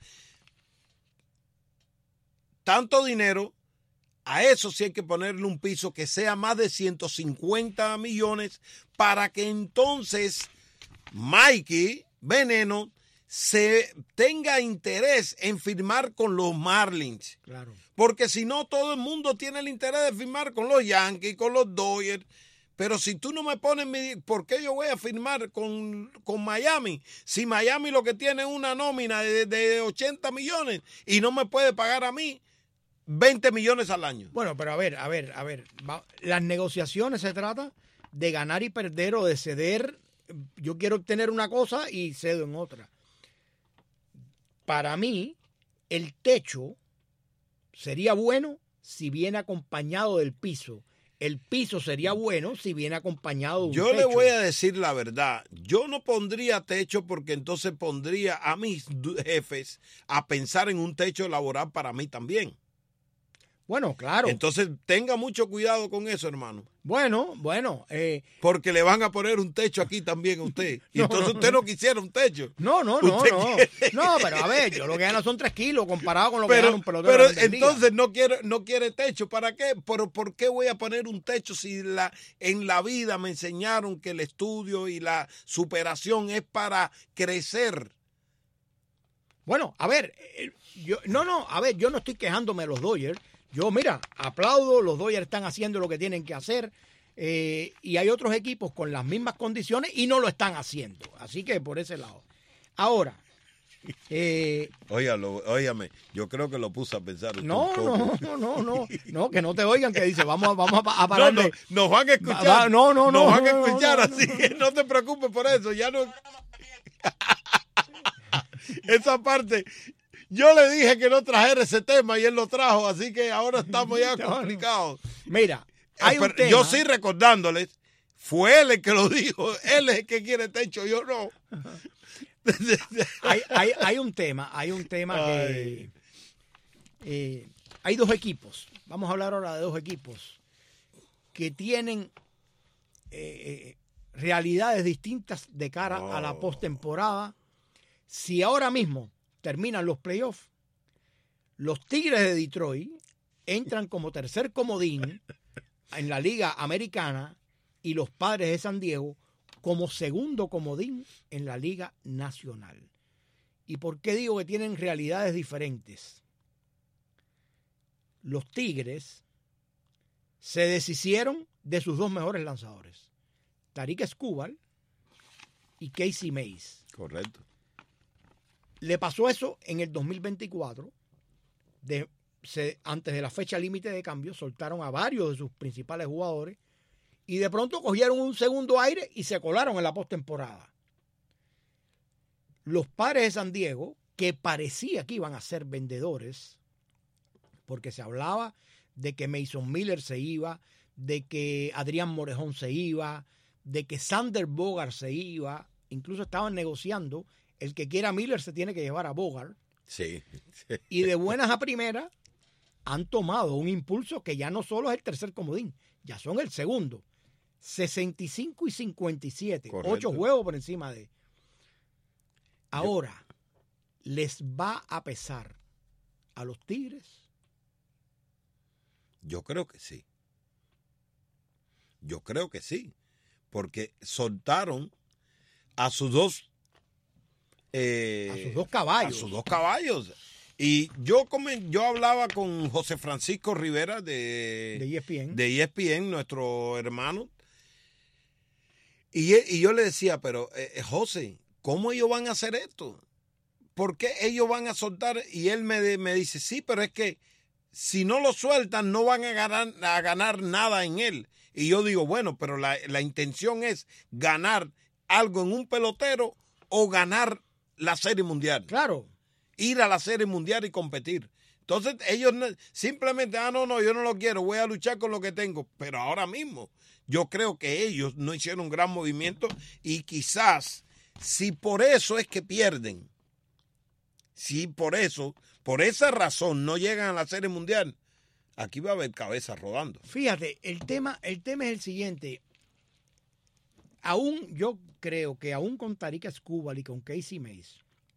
tanto dinero, a eso sí hay que ponerle un piso que sea más de ciento cincuenta millones para que entonces Mikey Veneno se tenga interés en firmar con los Marlins. Claro. Porque si no, todo el mundo tiene el interés de firmar con los Yankees, con los Dodgers. Pero si tú no me pones, mi, ¿por qué yo voy a firmar con, con Miami? Si Miami lo que tiene es una nómina de, de ochenta millones y no me puede pagar a mí veinte millones al año. Bueno, pero a ver, a ver, a ver. Va, las negociaciones se trata de ganar y perder o de ceder yo quiero obtener una cosa y cedo en otra. Para mí, el techo sería bueno si viene acompañado del piso. El piso sería bueno si viene acompañado de un Yo techo. le voy a decir la verdad. Yo no pondría techo porque entonces pondría a mis jefes a pensar en un techo laboral para mí también. Bueno, claro. Entonces tenga mucho cuidado con eso, hermano. Bueno, bueno. Eh, porque le van a poner un techo aquí también a usted. Y no, entonces no, usted no quisiera un techo. No, no, no, usted no. Quiere... No, pero a ver, yo lo que gano son tres kilos comparado con lo pero, que gana un pelotero. Pero entonces no quiere, no quiere techo. ¿Para qué? ¿Por, ¿Por qué voy a poner un techo si la, en la vida me enseñaron que el estudio y la superación es para crecer? Bueno, a ver, yo no, no, a ver, yo no estoy quejándome de los Dodgers. Yo, mira, aplaudo, los Dodgers están haciendo lo que tienen que hacer eh, y hay otros equipos con las mismas condiciones y no lo están haciendo. Así que por ese lado. Ahora. Eh, Óigalo, óigame, yo creo que lo puse a pensar. No, no, no, no, no, no, que no te oigan que dice, vamos, vamos a parar. No, no, nos van a escuchar. Va, no, no, nos no. van a no, escuchar, no, no, así no, que no te preocupes por eso, ya no. Esa parte. Yo le dije que no trajera ese tema y él lo trajo, así que ahora estamos ya complicados. Mira, hay un tema. Yo sí recordándoles, fue él el que lo dijo, él es el que quiere techo, yo no. hay, hay, hay un tema, hay un tema que eh, hay dos equipos, vamos a hablar ahora de dos equipos que tienen eh, realidades distintas de cara oh. a la postemporada. Si ahora mismo terminan los playoffs, los Tigres de Detroit entran como tercer comodín en la Liga Americana y los Padres de San Diego como segundo comodín en la Liga Nacional. ¿Y por qué digo que tienen realidades diferentes? Los Tigres se deshicieron de sus dos mejores lanzadores, Tarik Skubal y Casey Mays. Correcto. Le pasó eso en el dos mil veinticuatro. De, se, antes de la fecha límite de cambio, soltaron a varios de sus principales jugadores y de pronto cogieron un segundo aire y se colaron en la postemporada. Los Padres de San Diego, que parecía que iban a ser vendedores, porque se hablaba de que Mason Miller se iba, de que Adrián Morejón se iba, de que Sander Bogart se iba, incluso estaban negociando. El que quiera Miller se tiene que llevar a Bogart. Sí. Y de buenas a primeras han tomado un impulso que ya no solo es el tercer comodín, ya son el segundo. sesenta y cinco y cincuenta y siete. Correcto. Ocho juegos por encima de. Ahora, Yo... ¿les va a pesar a los Tigres? Yo creo que sí. Yo creo que sí. Porque soltaron a sus dos Eh, a sus dos caballos. A sus dos caballos. Y yo, comen, yo hablaba con José Francisco Rivera de, de E S P N, de E S P N, nuestro hermano. Y, y yo le decía, pero eh, José, ¿cómo ellos van a hacer esto? ¿Por qué ellos van a soltar? Y él me, me dice, sí, pero es que si no lo sueltan no van a ganar, a ganar nada en él. Y yo digo, bueno, pero la, la intención es ganar algo en un pelotero o ganar la Serie Mundial. Claro. Ir a la Serie Mundial y competir. Entonces ellos simplemente, ah, no, no, yo no lo quiero, voy a luchar con lo que tengo. Pero ahora mismo yo creo que ellos no hicieron un gran movimiento y quizás si por eso es que pierden, si por eso, por esa razón no llegan a la Serie Mundial, aquí va a haber cabezas rodando. Fíjate, el tema, el tema es el siguiente. Aún yo creo que aún con Tarik Skubal y con Casey Mays,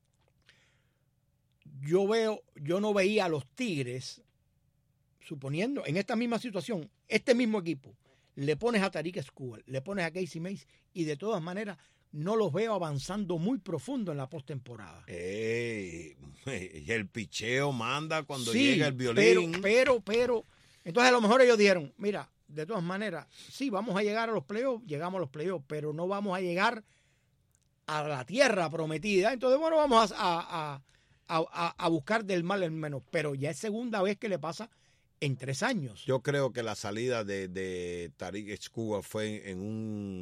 yo veo, yo no veía a los Tigres, suponiendo, en esta misma situación, este mismo equipo, le pones a Tarik Skubal, le pones a Casey Mays y de todas maneras no los veo avanzando muy profundo en la postemporada. Ey, el picheo manda cuando sí, llega el violín. Pero, pero, pero, entonces a lo mejor ellos dijeron, mira, de todas maneras, sí, vamos a llegar a los playoffs, llegamos a los playoffs, pero no vamos a llegar a la tierra prometida. Entonces, bueno, vamos a, a, a, a buscar del mal el menos. Pero ya es segunda vez que le pasa en tres años. Yo creo que la salida de, de Tarik Skubal fue en, en un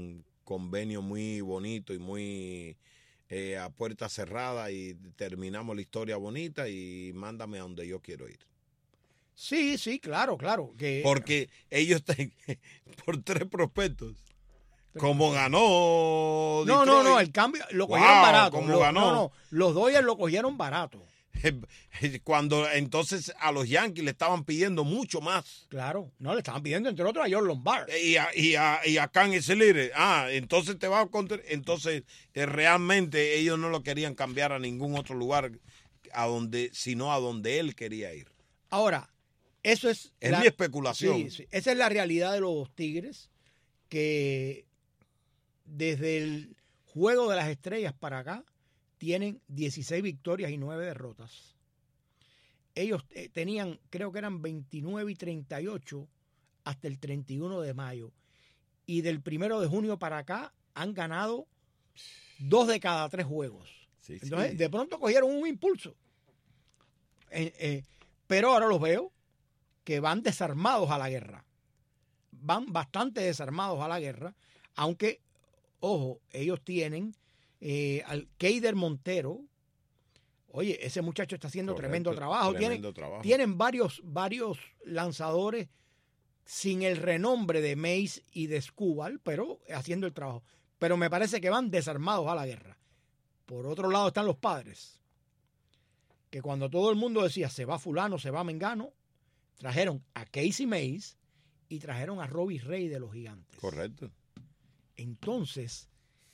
convenio muy bonito y muy eh, a puerta cerrada y terminamos la historia bonita y mándame a donde yo quiero ir. Sí, sí, claro, claro. Que... Porque ellos están por tres prospectos. Como ganó No, Detroit. no, no, el cambio lo Wow, cogieron barato. como Lo- ganó. No, no, los Dodgers lo cogieron barato. Cuando entonces a los Yankees le estaban pidiendo mucho más. Claro, no, le estaban pidiendo entre otros a George Lombard. Y a, y a, y a Kansas City, ah, entonces te va a contra... Entonces, eh, realmente ellos no lo querían cambiar a ningún otro lugar a donde, sino a donde él quería ir. Ahora, eso es... Es la- mi especulación. Sí, sí, esa es la realidad de los Tigres, que desde el Juego de las Estrellas para acá tienen dieciséis victorias y nueve derrotas. Ellos eh, tenían, creo que eran veintinueve y treinta y ocho hasta el treinta y uno de mayo. Y del primero de junio para acá han ganado dos de cada tres juegos. Sí, sí. Entonces, de pronto cogieron un impulso. Eh, eh, pero ahora los veo que van desarmados a la guerra. Van bastante desarmados a la guerra, aunque, ojo, ellos tienen eh, al Keider Montero. Oye, ese muchacho está haciendo Correcto, tremendo trabajo. tremendo Tienen, trabajo. tienen varios, varios lanzadores sin el renombre de Mace y de Skubal, pero haciendo el trabajo. Pero me parece que van desarmados a la guerra. Por otro lado están los Padres, que cuando todo el mundo decía se va fulano, se va mengano, trajeron a Casey Mace y trajeron a Robbie Ray de los Gigantes. Correcto. Entonces,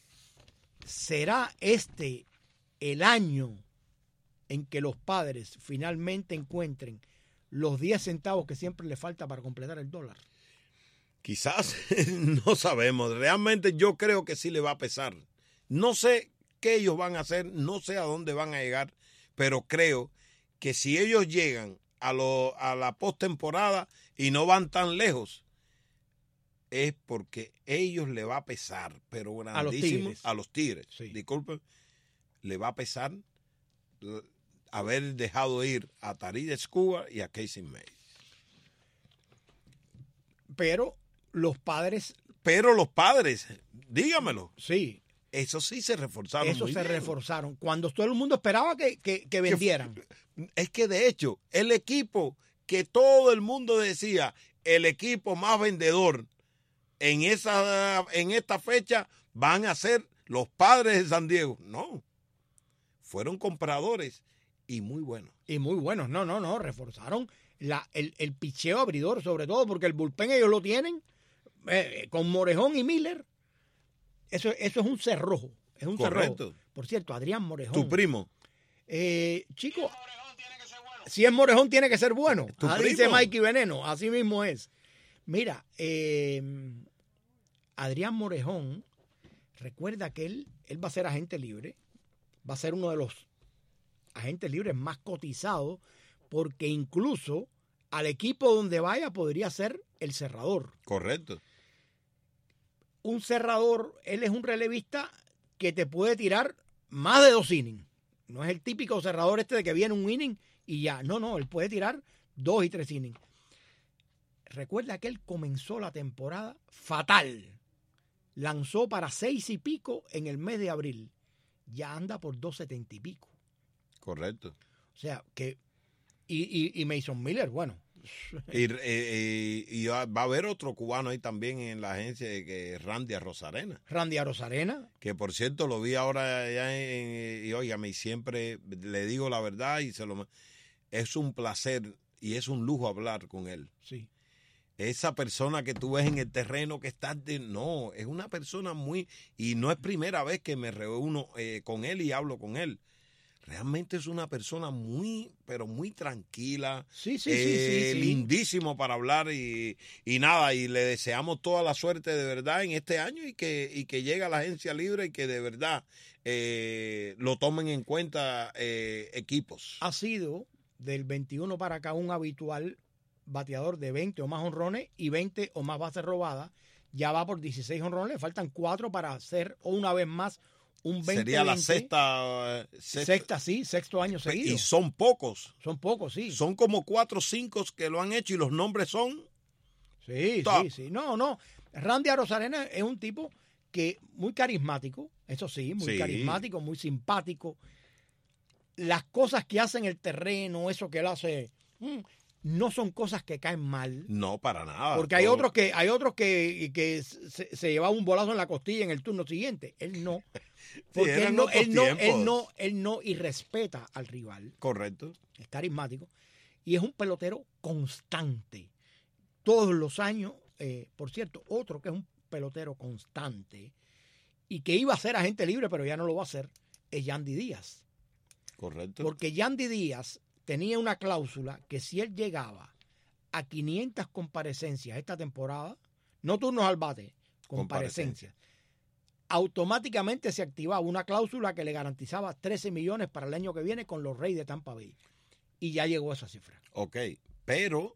¿será este el año en que los Padres finalmente encuentren los diez centavos que siempre les falta para completar el dólar? Quizás, no sabemos. Realmente yo creo que sí le va a pesar. No sé qué ellos van a hacer, no sé a dónde van a llegar, pero creo que si ellos llegan a, lo, a la postemporada y no van tan lejos, es porque ellos le va a pesar, pero grandísimo, A los Tigres. a los Tigres. Sí. Disculpen, le va a pesar eh, haber dejado ir a Tarik Skubal y a Casey Mace. Pero los Padres, Pero los Padres, dígamelo, sí, eso sí se reforzaron eso muy se bien. reforzaron. Cuando todo el mundo esperaba que, que, que vendieran. Es que de hecho, el equipo que todo el mundo decía, el equipo más vendedor en esa en esta fecha van a ser los Padres de San Diego. No, fueron compradores y muy buenos. Y muy buenos. No, no, no. Reforzaron la, el, el picheo abridor, sobre todo, porque el bullpen ellos lo tienen eh, con Morejón y Miller. Eso, eso es un cerrojo. Es un Correcto. cerrojo. Por cierto, Adrián Morejón. Tu primo. Eh, chico, si es Morejón, tiene que ser bueno. Tu Ah, primo. dice Mikey Veneno. Así mismo es. Mira, eh, Adrián Morejón, recuerda que él, él va a ser agente libre. Va a ser uno de los agentes libres más cotizados, porque incluso al equipo donde vaya podría ser el cerrador. Correcto. Un cerrador, él es un relevista que te puede tirar más de dos innings. No es el típico cerrador este de que viene un inning y ya. No, no, él puede tirar dos y tres innings. Recuerda que él comenzó la temporada fatal. Lanzó para seis y pico en el mes de abril. Ya anda por dos setenta y pico. Correcto. O sea, que... Y, y, y Mason Miller, bueno. Y, y, y, y va a haber otro cubano ahí también en la agencia, que es Randy Arozarena. Randy Arozarena. Que por cierto lo vi ahora allá en, y óigame, y siempre le digo la verdad y se lo es un placer y es un lujo hablar con él. Sí. Esa persona que tú ves en el terreno que está de, no, es una persona muy, y no es primera vez que me reúno eh, con él y hablo con él. Realmente es una persona muy, pero muy tranquila. Sí, sí, eh, sí, sí, sí. Lindísimo para hablar y, y nada, y le deseamos toda la suerte de verdad en este año y que, y que llegue a la agencia libre y que de verdad eh, lo tomen en cuenta eh, equipos. Ha sido del veintiuno para acá un habitual bateador de veinte o más honrones y veinte o más bases robadas. Ya va por dieciséis honrones, le faltan cuatro para hacer una vez más un veinte. Sería la veinte. sexta, sexta. sexta. sí, sexto año seguido. Y son pocos. Son pocos, sí. Son como cuatro o cinco que lo han hecho y los nombres son... Sí, top. sí, sí. No, no. Randy Arozarena es un tipo que muy carismático, eso sí, muy Sí. carismático, muy simpático. Las cosas que hace en el terreno, eso que él hace, mm, no son cosas que caen mal. No, para nada. Porque hay Todo- otros que hay otros que, que se, se llevaba un bolazo en la costilla en el turno siguiente. Él no. Porque eran él, no, otros él, no, él tiempos. no, él no irrespeta al rival. Correcto. Es carismático. Y es un pelotero constante. Todos los años, eh, por cierto, otro que es un pelotero constante y que iba a ser agente libre, pero ya no lo va a hacer, es Yandy Díaz. Correcto. Porque Yandy Díaz tenía una cláusula que si él llegaba a quinientas comparecencias esta temporada, no turnos al bate, comparecencias, automáticamente se activaba una cláusula que le garantizaba trece millones para el año que viene con los Reyes de Tampa Bay. Y ya llegó a esa cifra. Ok, pero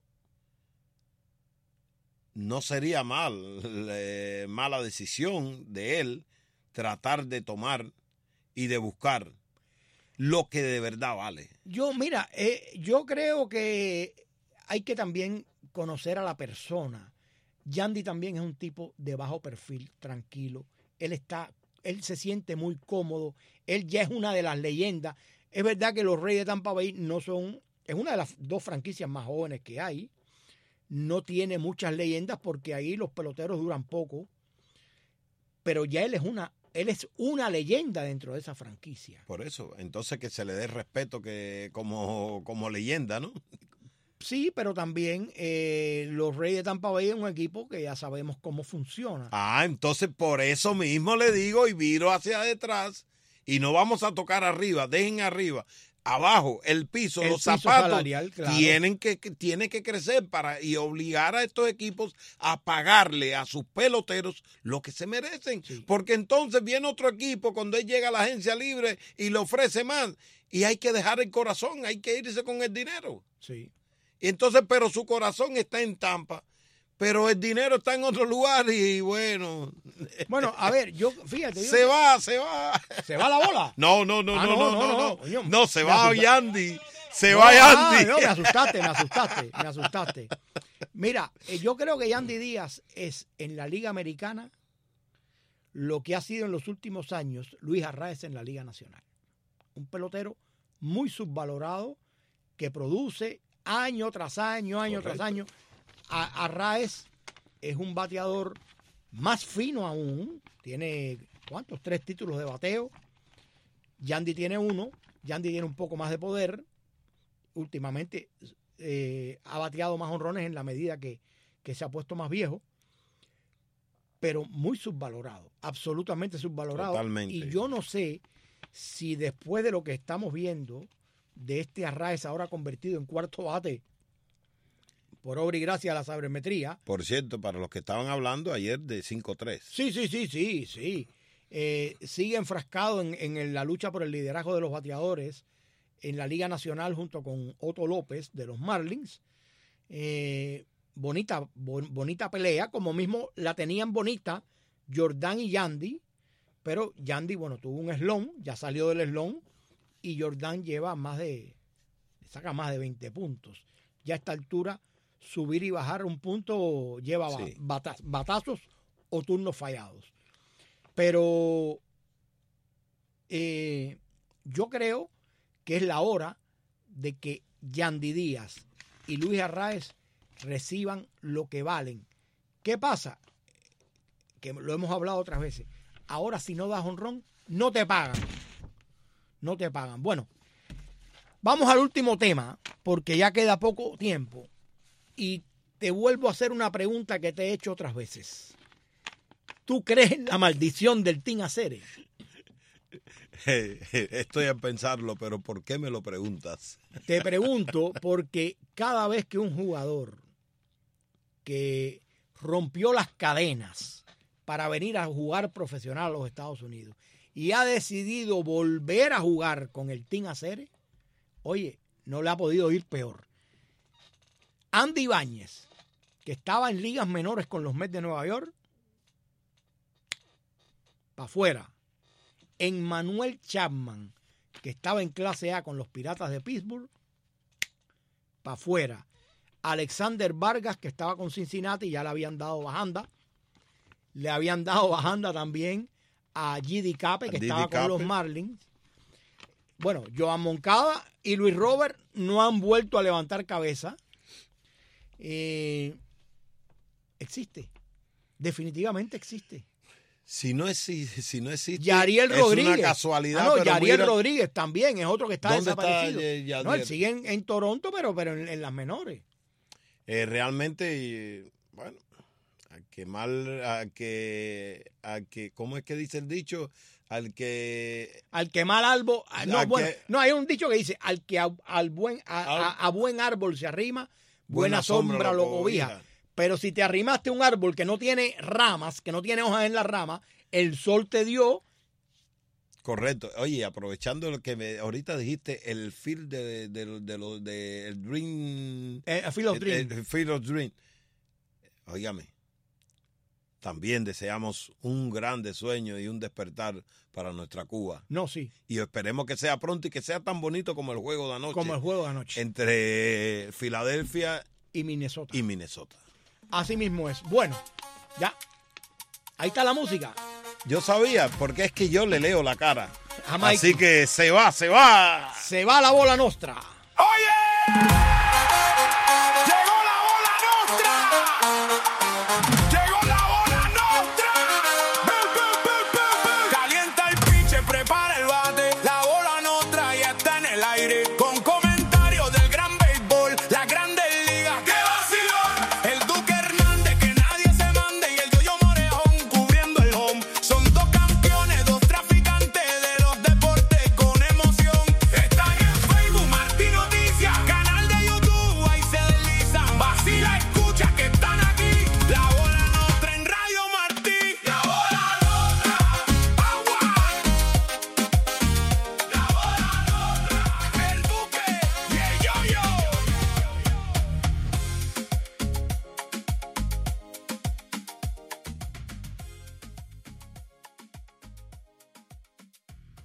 no sería mal, eh, mala decisión de él tratar de tomar y de buscar lo que de verdad vale. Yo, mira, eh, yo creo que hay que también conocer a la persona. Yandy también es un tipo de bajo perfil, tranquilo. Él está, él se siente muy cómodo. Él ya es una de las leyendas. Es verdad que los Reyes de Tampa Bay no son, es una de las dos franquicias más jóvenes que hay. No tiene muchas leyendas porque ahí los peloteros duran poco. Pero ya él es una, él es una leyenda dentro de esa franquicia. Por eso, entonces que se le dé respeto que como, como leyenda, ¿no? Sí, pero también eh, los Reyes de Tampa Bay es un equipo que ya sabemos cómo funciona. Ah, entonces por eso mismo le digo y viro hacia detrás y no vamos a tocar arriba, dejen arriba. Abajo, el piso, El los piso zapatos salarial, claro. tienen que, que- tiene que crecer para y obligar a estos equipos a pagarle a sus peloteros lo que se merecen. Sí. Porque entonces viene otro equipo cuando él llega a la agencia libre y le ofrece más. Y hay que dejar el corazón, hay que irse con el dinero. Sí. Y entonces, pero su corazón está en Tampa, pero el dinero está en otro lugar y bueno, Bueno, a ver, yo, fíjate. yo- se va, se va. ¿Se va la bola? No, no, no, Ah, no, no, no, no, coño. no, se Me va asusta- Yandy, se No, va ah, Yandy. no, me asustaste, me asustaste, me asustaste. Mira, eh, yo creo que Yandy Díaz es en la Liga Americana lo que ha sido en los últimos años Luis Arraez en la Liga Nacional. Un pelotero muy subvalorado que produce año tras año, año Correcto. tras año. A- Arraez es un bateador más fino aún. Tiene, ¿cuántos? Tres títulos de bateo. Yandy tiene uno. Yandy tiene un poco más de poder. Últimamente eh, ha bateado más honrones en la medida que, que se ha puesto más viejo. Pero muy subvalorado. Absolutamente subvalorado. Totalmente. Y yo no sé si después de lo que estamos viendo de este Arraez ahora convertido en cuarto bate por obra y gracia de la sabermetría. Por cierto, para los que estaban hablando ayer de cinco tres. Sí, sí, sí, sí, sí. Eh, sigue enfrascado en, en la lucha por el liderazgo de los bateadores en la Liga Nacional junto con Otto López de los Marlins. Eh, bonita, bon, bonita pelea, como mismo la tenían bonita Jordan y Yandy, pero Yandy, bueno, tuvo un slump, ya salió del slump, y Jordan lleva más de, saca más de veinte puntos. Ya a esta altura, subir y bajar un punto lleva Sí. bata- batazos o turnos fallados. Pero eh, yo creo que es la hora de que Yandy Díaz y Luis Arraez reciban lo que valen. ¿Qué pasa? Que lo hemos hablado otras veces. Ahora si no das honrón, no te pagan. No te pagan. Bueno, vamos al último tema, porque ya queda poco tiempo. Y te vuelvo a hacer una pregunta que te he hecho otras veces. ¿Tú crees en la maldición del Team Acere? Estoy a pensarlo, pero ¿por qué me lo preguntas? Te pregunto porque cada vez que un jugador que rompió las cadenas para venir a jugar profesional a los Estados Unidos y ha decidido volver a jugar con el Team Acere, oye, no le ha podido ir peor. Andy Ibáñez, que estaba en ligas menores con los Mets de Nueva York, para afuera. Emmanuel Chapman, que estaba en clase A con los Piratas de Pittsburgh, para afuera. Alexander Vargas, que estaba con Cincinnati y ya le habían dado bajanda. Le habían dado bajanda también a G D Cape, que Didi estaba Cape. con los Marlins. Bueno, Joan Moncada y Luis Robert no han vuelto a levantar cabeza. Eh, existe. Definitivamente existe. Si no existe, si no existe Yariel es Rodríguez. una casualidad. Ah, no, pero Yariel mira, Rodríguez también es otro que está ¿dónde está desaparecido. Ye- Yadiel? No, él sigue en, en Toronto, pero, pero en, en las menores. eh, realmente, eh, bueno, al que mal, a que, a que, ¿cómo es que dice el dicho? Al que Al que mal árbol, ah, no, Al bueno, que- no, hay un dicho que dice, al que a, al buen, a, a- a buen árbol se arrima, buena, sombra, lo cobija. Pero si te arrimaste a un árbol que no tiene ramas, que no tiene hojas en la rama, el sol te dio. Correcto. Oye, aprovechando lo que me, ahorita dijiste, el field de, de, de, de, lo- de el Dream. Eh, a Field of el- Dream. el Field of Dream. Óigame, también deseamos un grande sueño y un despertar para nuestra Cuba. No, sí, Y esperemos que sea pronto y que sea tan bonito como el juego de anoche como el juego de anoche. entre Filadelfia Y Minnesota. y Minnesota. Así mismo es. Bueno, ya. Ahí está la música. Yo sabía, porque es que yo le leo la cara. A Mikey. Así que se va, se va. Se va la bola nostra. ¡Oye! ¡Llegó la bola nostra! ¡Llegó la bola nostra! ¡Bum, bum, bum, bum, bum! Calienta el pinche, prepara el bate. La bola nostra ya está en el aire. Con